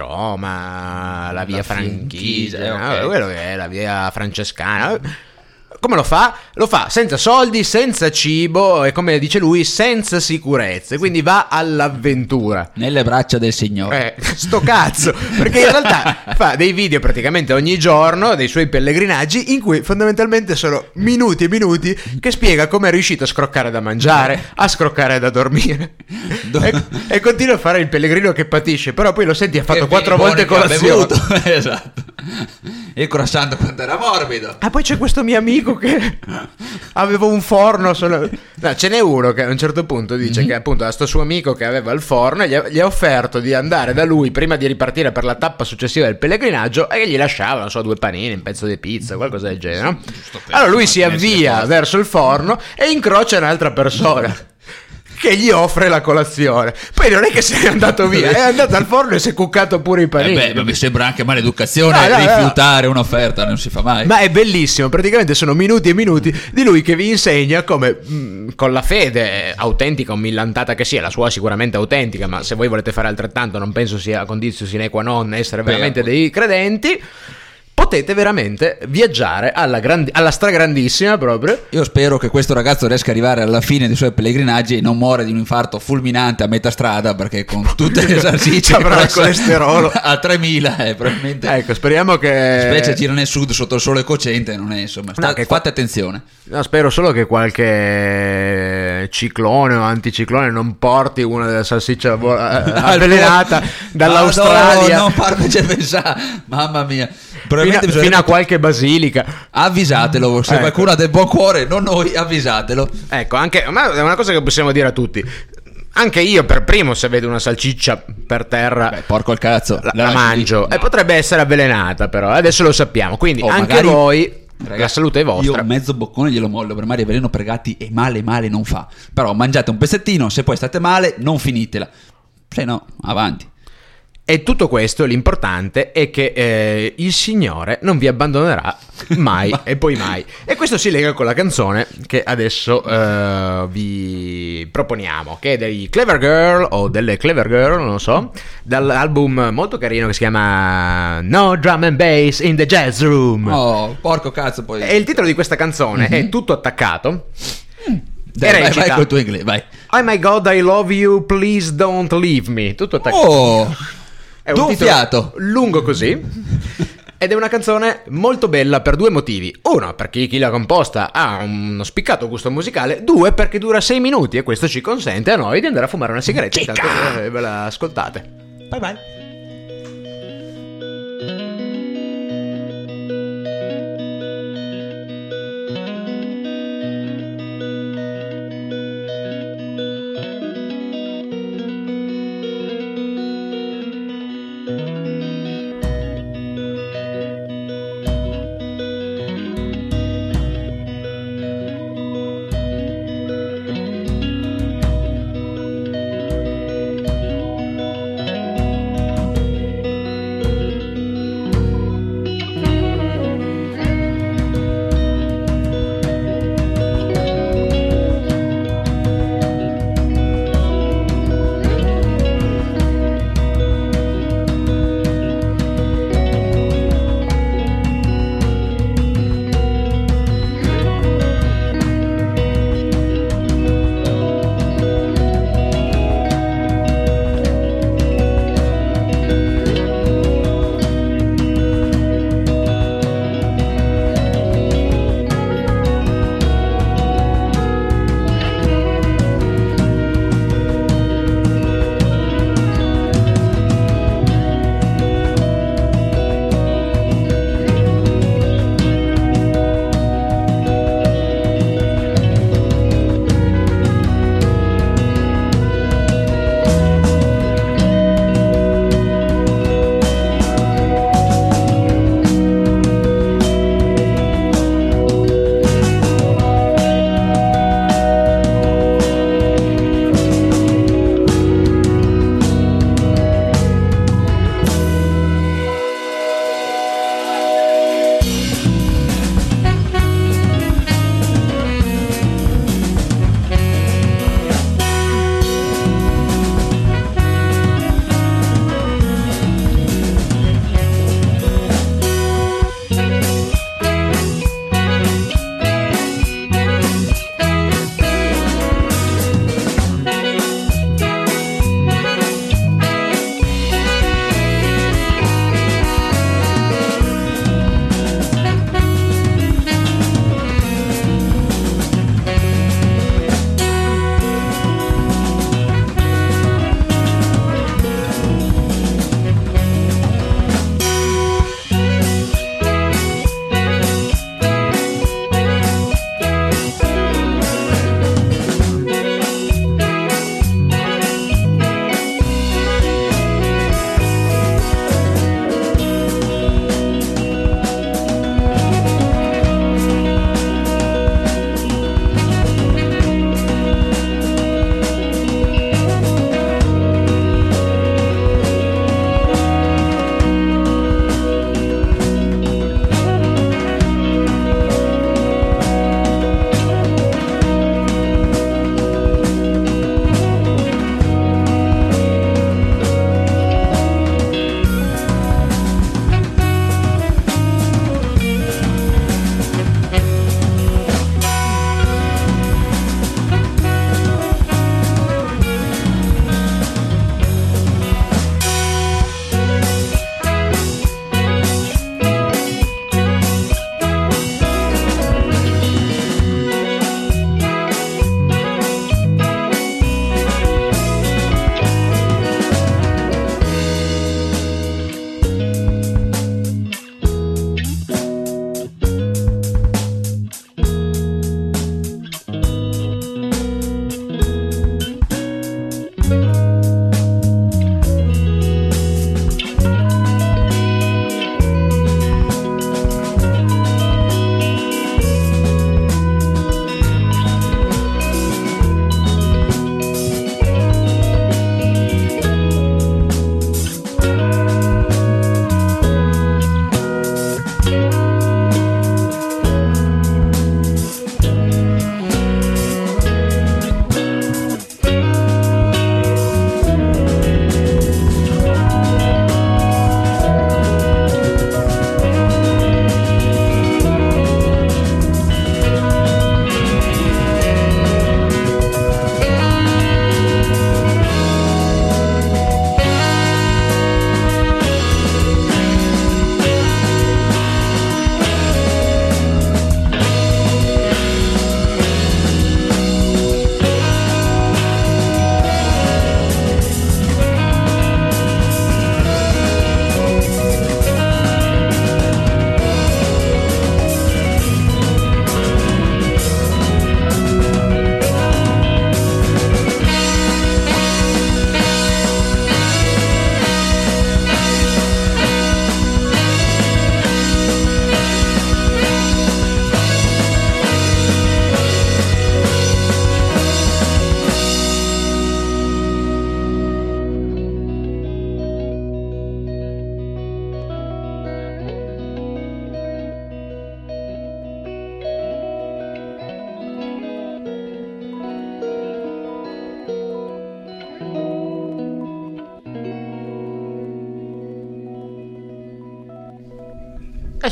Assisi-Roma, la via la franchise, okay. no, quello che è la via francescana. come lo fa? Lo fa senza soldi, senza cibo e, come dice lui, senza sicurezze. Quindi va all'avventura nelle braccia del Signore. Eh, sto cazzo, perché in realtà fa dei video praticamente ogni giorno dei suoi pellegrinaggi, in cui fondamentalmente sono minuti e minuti che spiega come è riuscito a scroccare da mangiare, a scroccare da dormire e, e continua a fare il pellegrino che patisce, però poi lo senti ha fatto Che quattro vini volte buoni che ha colazione. bevuto. Esatto. E il croissant quando era morbido. Ah, poi c'è questo mio amico che aveva un forno solo... No, ce n'è uno che a un certo punto dice Mm-hmm. che appunto a sto suo amico che aveva il forno e gli ha, gli ha offerto di andare da lui prima di ripartire per la tappa successiva del pellegrinaggio e che gli lasciava, non so, due panini, un pezzo di pizza, qualcosa del genere, no? Allora lui si avvia verso il forno e incrocia un'altra persona che gli offre la colazione. Poi non è che se n'è andato via, è andato al forno e si è cuccato pure i panini. Eh beh, ma mi sembra anche maleducazione No, no, no. rifiutare un'offerta, non si fa mai. Ma è bellissimo, praticamente sono minuti e minuti di lui che vi insegna come mh, con la fede autentica o millantata che sia, la sua sicuramente autentica, ma se voi volete fare altrettanto non penso sia condizio sine qua non essere veramente Beh, dei credenti. Potete veramente viaggiare alla, grandi- alla stragrandissima proprio. Io spero che questo ragazzo riesca ad arrivare alla fine dei suoi pellegrinaggi e non muore di un infarto fulminante a metà strada, perché con tutte le salsicce avrà il colesterolo a tremila eh, probabilmente. Ecco, speriamo che Specie gira nel sud sotto il sole cocente, non è, insomma, sta- No, che fate attenzione. No, spero solo che qualche ciclone o anticiclone non porti una della salsiccia vo- avvelenata dall'Australia. No, non farmeci pensare, mamma mia. Fino a, Bisognerebbe- fino a qualche basilica. Avvisatelo, se Ecco. qualcuno ha del buon cuore, non noi, avvisatelo. Ecco, anche, ma è una cosa che possiamo dire a tutti. Anche io per primo, se vedo una salsiccia per terra, Beh, porco il cazzo, la, la la lasci mangio. lì. E potrebbe essere avvelenata, però adesso lo sappiamo. Quindi Oh, anche magari- voi, Ragazzi, la salute è vostra. Io mezzo boccone glielo mollo, per mare veleno per gatti e male male non fa. Però mangiate un pezzettino, se poi state male non finitela. Se no, avanti. E tutto questo, l'importante è che eh, il Signore non vi abbandonerà mai e poi mai. E questo si lega con la canzone che adesso eh, vi proponiamo, che è dei Clever Girl o delle Clever Girl, non lo so, dall'album molto carino che si chiama No Drum and Bass in the Jazz Room. Oh, porco cazzo poi. E il titolo di questa canzone Mhm. è tutto attaccato. Dai, e vai, recita, vai col tuo inglese, vai. Oh my God, I love you, please don't leave me. Tutto attaccato. Oh, È un d'un titolo fiato. lungo così. Ed è una canzone molto bella per due motivi. Uno, perché chi l'ha composta ha uno spiccato gusto musicale. Due, perché dura sei minuti e questo ci consente a noi di andare a fumare una sigaretta intanto che ve la ascoltate. Bye bye. Thank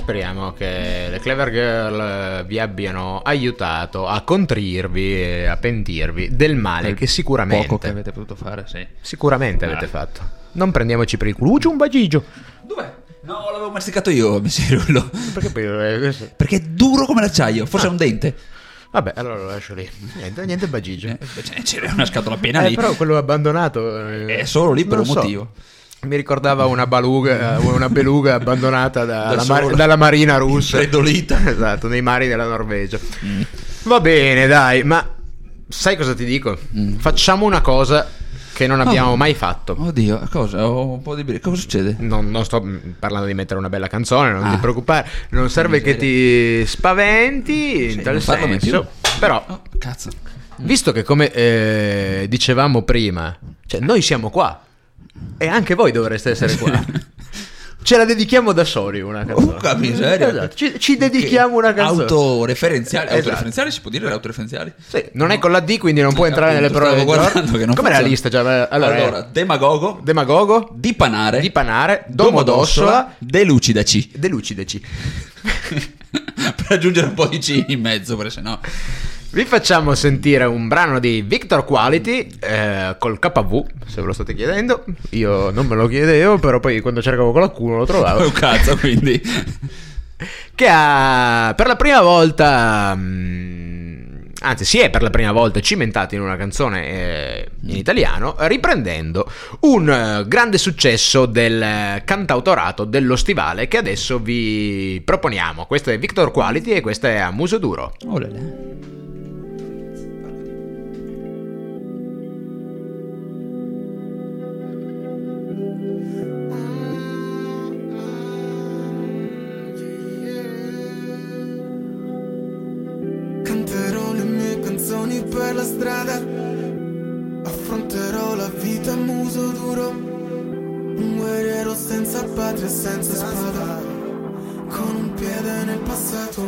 speriamo che le Clever Girl vi abbiano aiutato a contrirvi e a pentirvi del male del che sicuramente poco che avete potuto fare, sì. Sicuramente Ah. avete fatto. Non prendiamoci per il culo. Uccio un bagigio. Dov'è? No, l'avevo masticato io, mi Cirullo. Perché poi eh, questo- Perché è duro come l'acciaio, forse Ah. è un dente. Vabbè, allora lo lascio lì. Niente, niente bagigio. Eh, c'era una scatola piena Eh, lì. però quello abbandonato eh, È solo lì per non un so. motivo. Mi ricordava una beluga, una beluga abbandonata da- Da dalla, mar- sola. dalla marina russa. Freddolita. Esatto, nei mari della Norvegia. Va bene, dai, ma sai cosa ti dico? Facciamo una cosa che non abbiamo Oh. mai fatto. Oddio, cosa? Ho un po' di bri- cosa succede? Non, non sto mm, parlando di mettere una bella canzone, non Ah. ti preoccupare. Non serve che ti spaventi in tal non farlo mai senso. Però, Oh, cazzo. visto che come eh, dicevamo prima, cioè noi siamo qua e anche voi dovreste essere qua. Ce la dedichiamo da soli una canzone. Porca miseria. Esatto, Ci, ci dedichiamo una canzone. Autoreferenziali. Esatto. Autoreferenziali si può dire le autoreferenziali? Sì, non è con la D, quindi non può entrare nelle Appunto, parole stavo del guardando che non Com'è la funziona. lista? Cioè, allora, Allora, è demagogo, demagogo, dipanare, dipanare, domodossola, domodossola, delucidaci. delucidaci. Per aggiungere un po' di C in mezzo, perché sennò... Vi facciamo sentire un brano di Victor Quality eh, col K V, se ve lo state chiedendo. Io non me lo chiedevo, però poi quando cercavo con la Q non lo trovavo. Un cazzo, quindi... Che ha per la prima volta, mh, anzi si è per la prima volta cimentato in una canzone eh, in italiano, riprendendo un eh, grande successo del eh, cantautorato dello stivale che adesso vi proponiamo. Questo è Victor Quality e questa è A Muso Duro. Oh là là. Canterò le mie canzoni per la strada, affronterò la vita a muso duro, un guerriero senza patria e senza spada, con un piede nel passato.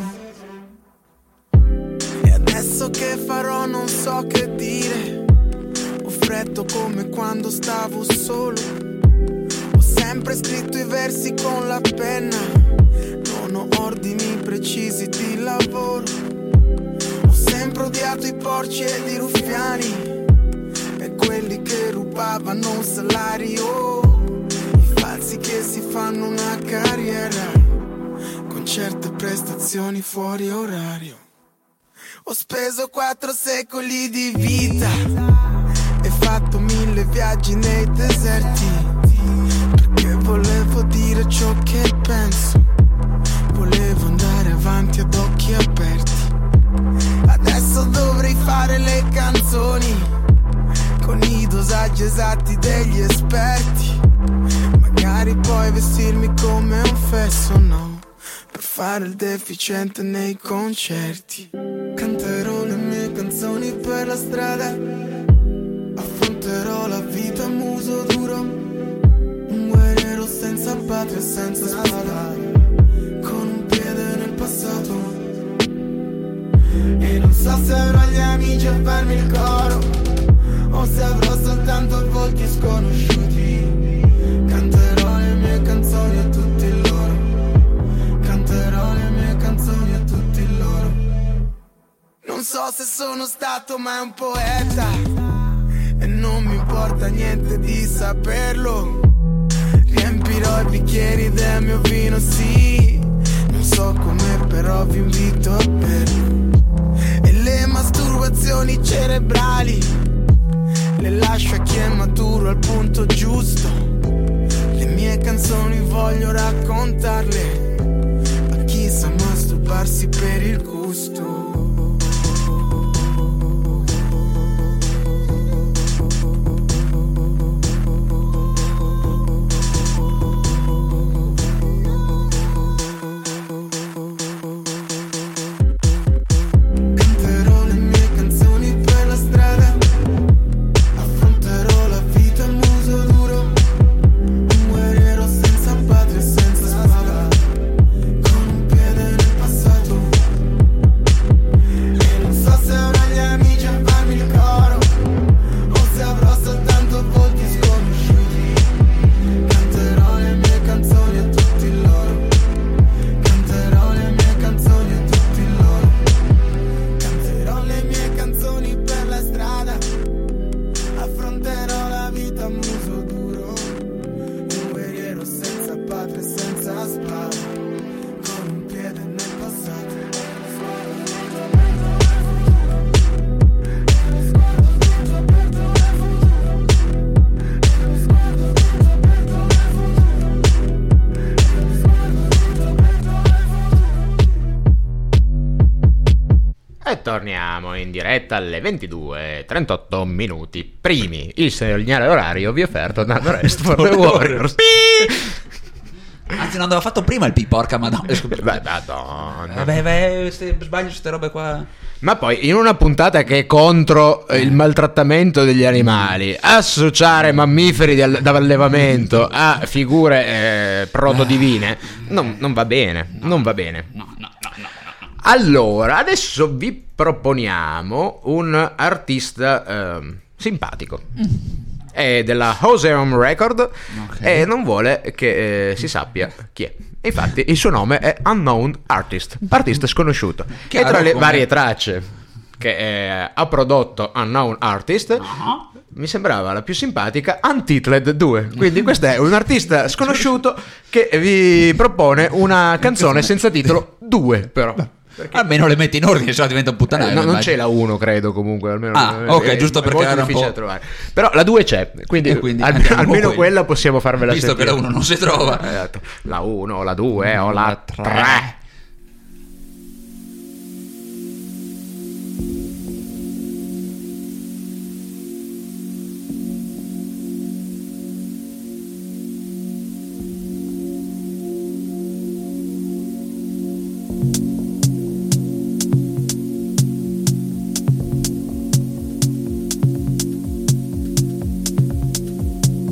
E adesso che farò non so che dire, ho freddo come quando stavo solo, ho sempre scritto i versi con la penna, non ho ordini precisi di lavoro. Ho sempre odiato i porci ed i ruffiani e quelli che rubavano un salario, i falsi che si fanno una carriera con certe prestazioni fuori orario. Ho speso quattro secoli di vita e fatto mille viaggi nei deserti, perché volevo dire ciò che penso, volevo andare avanti ad occhi aperti. Adesso dovrei fare le canzoni con i dosaggi esatti degli esperti, magari poi vestirmi come un fesso, no, per fare il deficiente nei concerti. Canterò le mie canzoni per la strada, affronterò la vita a muso duro, un guerriero senza patria e senza spada, con un piede nel passato. E non so se avrò gli amici a farmi il coro o se avrò soltanto volti sconosciuti. Canterò le mie canzoni a tutti loro, canterò le mie canzoni a tutti loro. Non so se sono stato mai un poeta e non mi importa niente di saperlo. Riempirò i bicchieri del mio vino, sì, non so com'è però vi invito a berlo. E le masturbazioni cerebrali le lascio a chi è maturo al punto giusto. Le mie canzoni voglio raccontarle a chi sa masturbarsi per il gusto. muso duro, un guerriero senza patria e senza spada, con un piede nel passato. E torniamo in diretta alle ventidue e trentotto minuti primi. Il segnale orario vi offerto da The Rest for the Warriors. Anzi, non andava fatto prima il P, porca madonna. Beh, madonna. Vabbè, beh, ste- sbaglio queste robe qua. Ma poi in una puntata che è contro il maltrattamento degli animali, associare mammiferi di all- dall'allevamento a figure eh, protodivine non, non va bene, non va bene. No, no, no, no. Allora, adesso vi proponiamo un artista eh, simpatico. È della Oseum Record e non vuole che eh, si sappia chi è. Infatti il suo nome è Unknown Artist, artista sconosciuto. Chiaro, e tra le come- varie tracce che eh, ha prodotto Unknown Artist, mi sembrava la più simpatica Untitled due. Quindi questo è un artista sconosciuto che vi propone una canzone senza titolo due, però. Perché? Almeno le metti in ordine, se no diventa un puttanaio. Eh, no, non immagino. c'è la uno, credo, comunque. Almeno Ah, è- ok, è- giusto è perché molto era un difficile po'- da trovare. Però la due c'è, quindi, E quindi al- andiamo almeno poi. quella possiamo farvela Visto sentire. che la uno non si trova. Esatto. La uno, la due o la tre.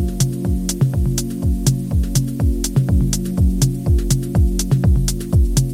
Thank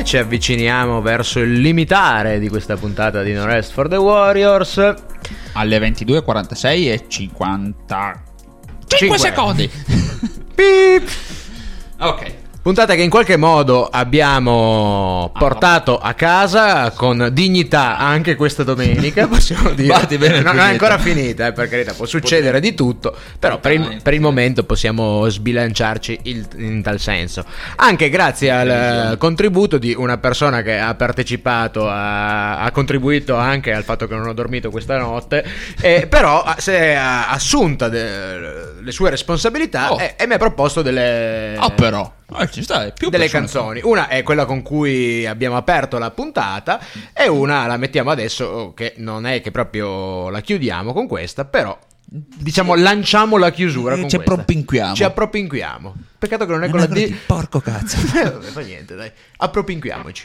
ci avviciniamo verso il limitare di questa puntata di No Rest for the Warriors. Alle ventidue e quarantasei e cinquantacinque Cinque. secondi. Pip. Ok. Puntata che in qualche modo abbiamo portato a casa con dignità anche questa domenica, possiamo dire. Batti bene, non, non è finita. ancora finita, eh, per carità, può succedere di tutto, però per il, per il momento possiamo sbilanciarci il- in tal senso. Anche grazie al eh, contributo di una persona che ha partecipato, ha, ha contribuito anche al fatto che non ho dormito questa notte, eh, però ha- si è assunta de- le sue responsabilità Oh. e, e mi ha proposto delle... Oh, però. Ah, ci sta, è più delle persone. canzoni. Una è quella con cui abbiamo aperto la puntata e una la mettiamo adesso, che non è che proprio la chiudiamo con questa, però diciamo lanciamo la chiusura con Ci questa. appropinquiamo. Ci appropinquiamo. Peccato che non è con Non la è con D. la D, porco cazzo. Eh, vabbè, fa niente, dai. Appropinquiamoci.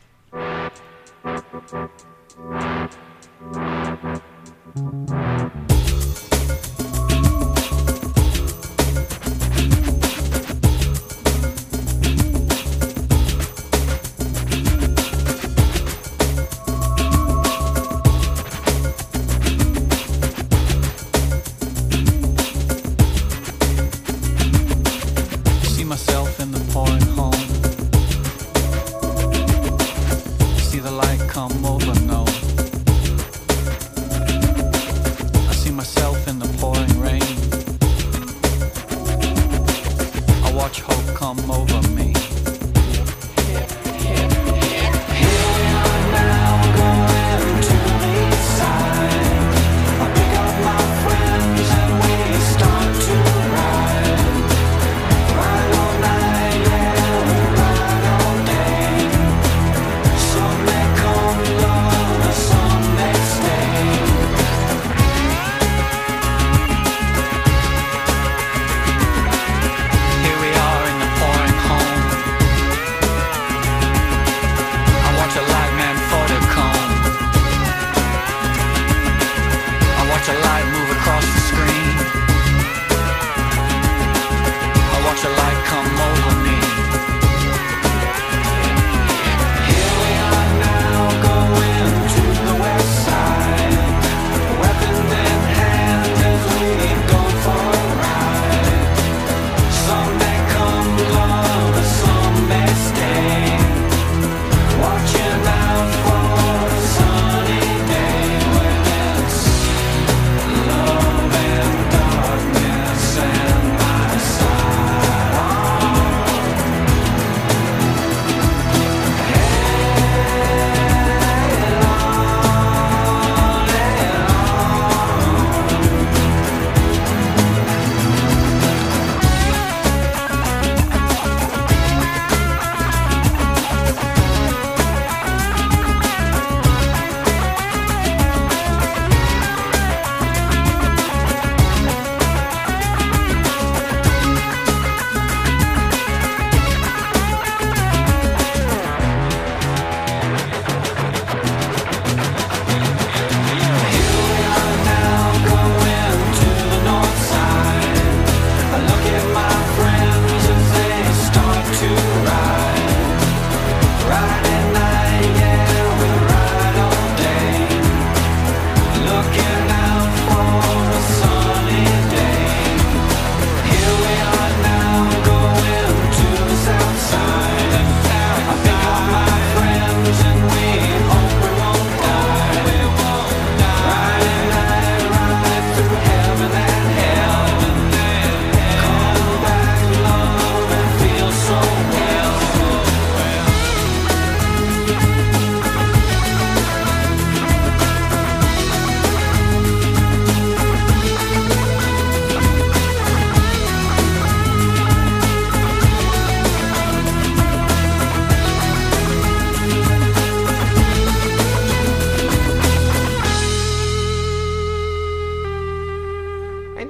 See myself in the pouring home. See the light come over, no.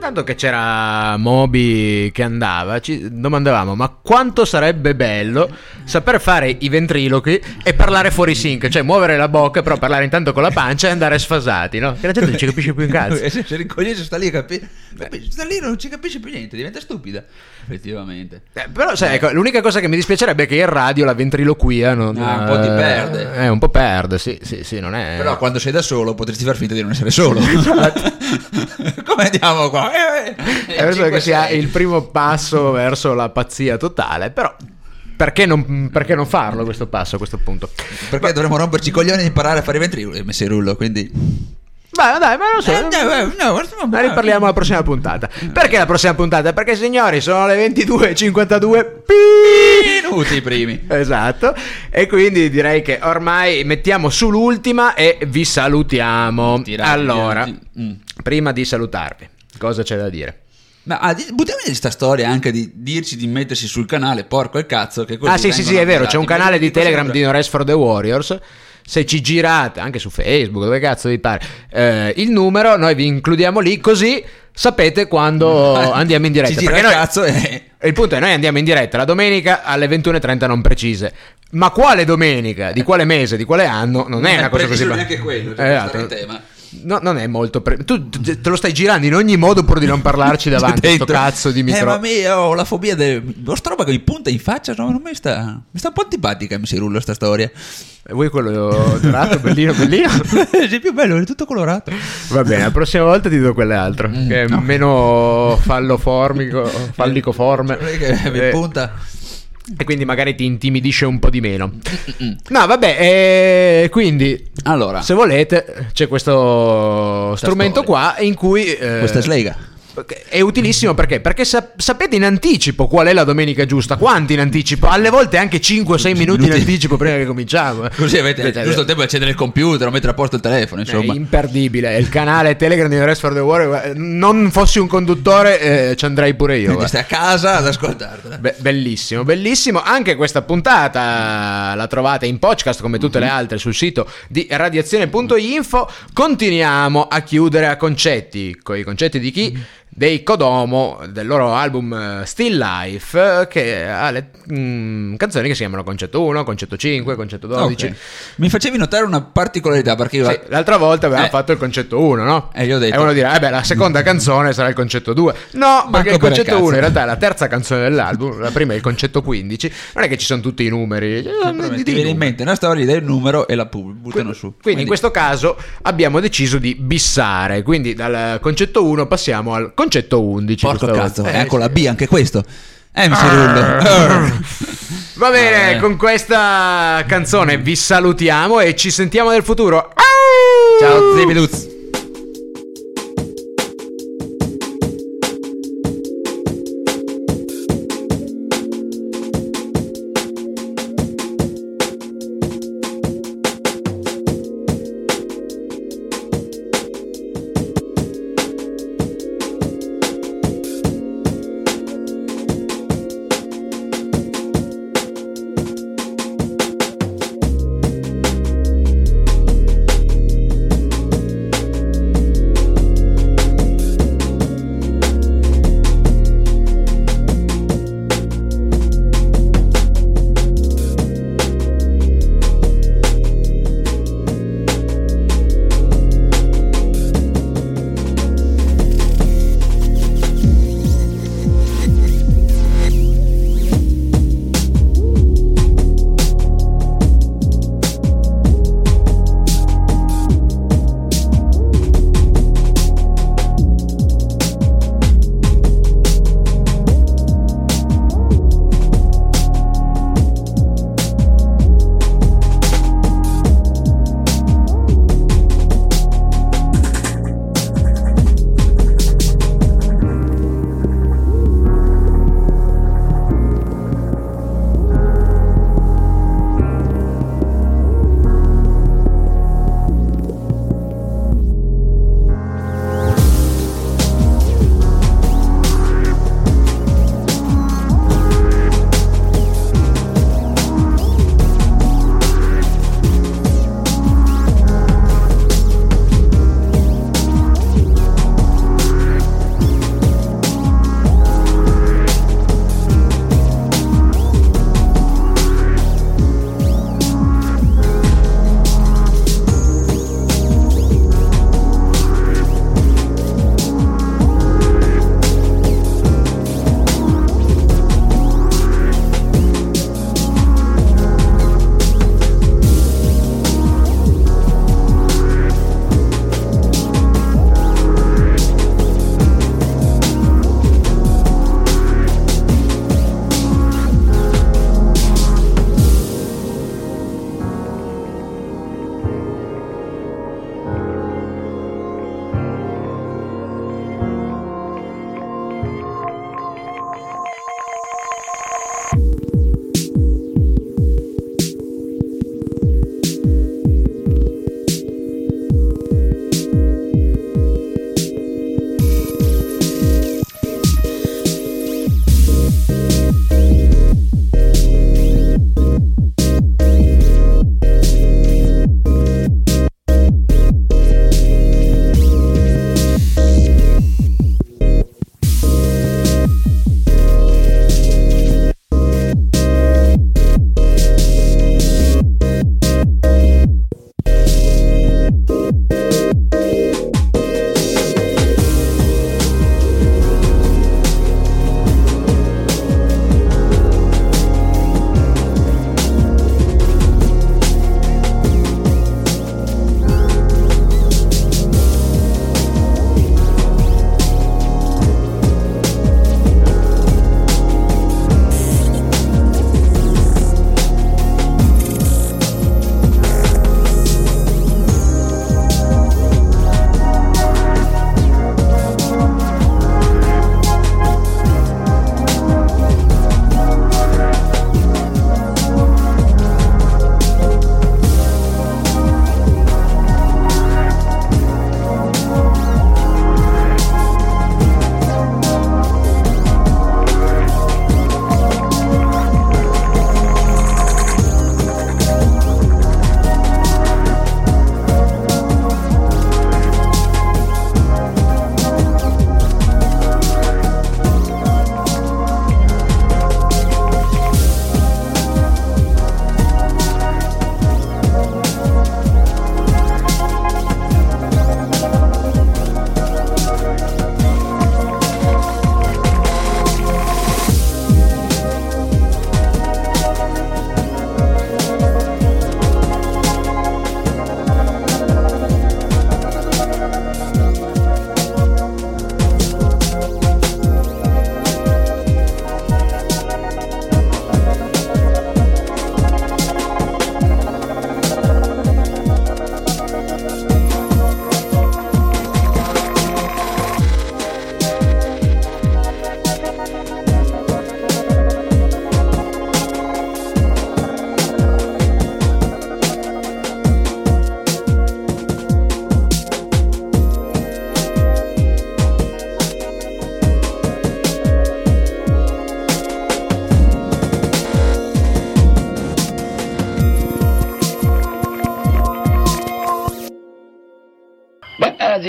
Intanto che c'era Moby che andava, ci domandavamo: ma quanto sarebbe bello saper fare i ventriloqui e parlare fuori sync, cioè muovere la bocca però parlare intanto con la pancia e andare sfasati, no? Che la gente non ci capisce più in cazzo. Se si ricogliesse sta lì, capi- sta lì non ci capisce più niente, diventa stupida. Effettivamente. Eh, però sai, ecco, l'unica cosa che mi dispiacerebbe è che in radio la ventriloquia non, Ah, un po' ti perde. Eh, un po' perde, sì, sì, sì, non è. Però quando sei da solo potresti far finta di non essere solo. Come andiamo qua? Eh, eh, È vero che sia cinque sei. il primo passo verso la pazzia totale, però perché non, perché non farlo questo passo a questo punto? Perché dovremmo romperci i coglioni e imparare a fare i ventricoli, Messierullo, quindi... Beh, dai, ma non so. Eh, no, no, Ma riparliamo alla prossima puntata. Perché la prossima puntata? Perché signori, sono le ventidue e cinquantadue minuti i primi. Esatto. E quindi direi che ormai mettiamo su l'ultima e vi salutiamo. Tirati, Allora, tirati. Mm. prima di salutarvi, cosa c'è da dire? Ma ah, di- buttiamo in questa storia anche di dirci di mettersi sul canale, porco il cazzo, che così Ah sì sì sì, vengono è vero, c'è un avvisati. canale di Dico Telegram sempre- di No Rest for the Warriors. Se ci girate anche su Facebook, dove cazzo vi pare, eh, il numero, noi vi includiamo lì, così sapete quando andiamo in diretta. Ci gira Perché il noi- cazzo e... il punto è noi andiamo in diretta la domenica alle ventuno e trenta non precise. Ma quale domenica? Di quale mese? Di quale anno? Non è una cosa così. preciso neanche quello, cioè, Esatto. questo è il tema. No, non è molto pre- tu te te lo stai girando in ogni modo pur di non parlarci davanti a sto Dentro. cazzo di Eh, ma microfono. io ho la fobia del... Ho sta roba che mi punta in faccia, no, non mi sta... Mi sta un po' antipatica, mi si rullo sta storia. E voi quello dorato, bellino, bellino. Sei più bello, è tutto colorato. Va bene, la prossima volta ti do quelle altre, che è no. meno falloformico, fallicoforme. Che mi Eh, punta. E quindi magari ti intimidisce un po' di meno. No, vabbè, eh, quindi Allora, se volete c'è questo strumento storia. qua in cui eh, questa slega. è utilissimo perché? Perché sap- sapete in anticipo qual è la domenica giusta, quanti in anticipo, alle volte anche cinque o sei minuti in anticipo prima che cominciamo. Così avete Cioè, giusto il tempo di accendere il computer o mettere a posto il telefono, insomma. È imperdibile. Il canale Telegram di No Rest for the Warrior. Non fossi un conduttore, eh, ci andrei pure io. Quindi stai a casa ad ascoltartela. Be- bellissimo, bellissimo. Anche questa puntata la trovate in podcast come tutte le altre sul sito di radiazione punto info. Continuiamo a chiudere a concetti. Con i concetti di chi? Dei Kodomo, del loro album eh, Still Life, eh, che ha le mm, canzoni che si chiamano Concetto uno, Concetto cinque, Concetto dodici. Ok. Mi facevi notare una particolarità perché io... Sì, l'altra volta avevamo Eh. fatto il concetto uno, no? Eh, io ho detto- E uno dirà, eh beh, la seconda canzone sarà il concetto due. No, perché il per concetto cazzo. uno in realtà è la terza canzone dell'album, la prima è il concetto quindici. Non è che ci sono tutti i numeri. eh, di- Ti di viene in numeri. mente una storia, del numero e la pu- buttano su. Quindi in questo caso abbiamo deciso di bissare, quindi dal concetto uno passiamo al concetto undici. Porco questa cazzo, volta. è Eh, con la sì. B anche questo. Eh, mi si rullo. Va bene, Vabbè. con questa canzone vi salutiamo e ci sentiamo nel futuro. Ciao, Zibiluz.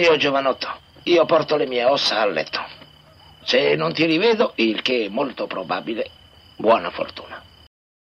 Addio, giovanotto. Io porto le mie ossa a letto. Se non ti rivedo, il che è molto probabile, buona fortuna.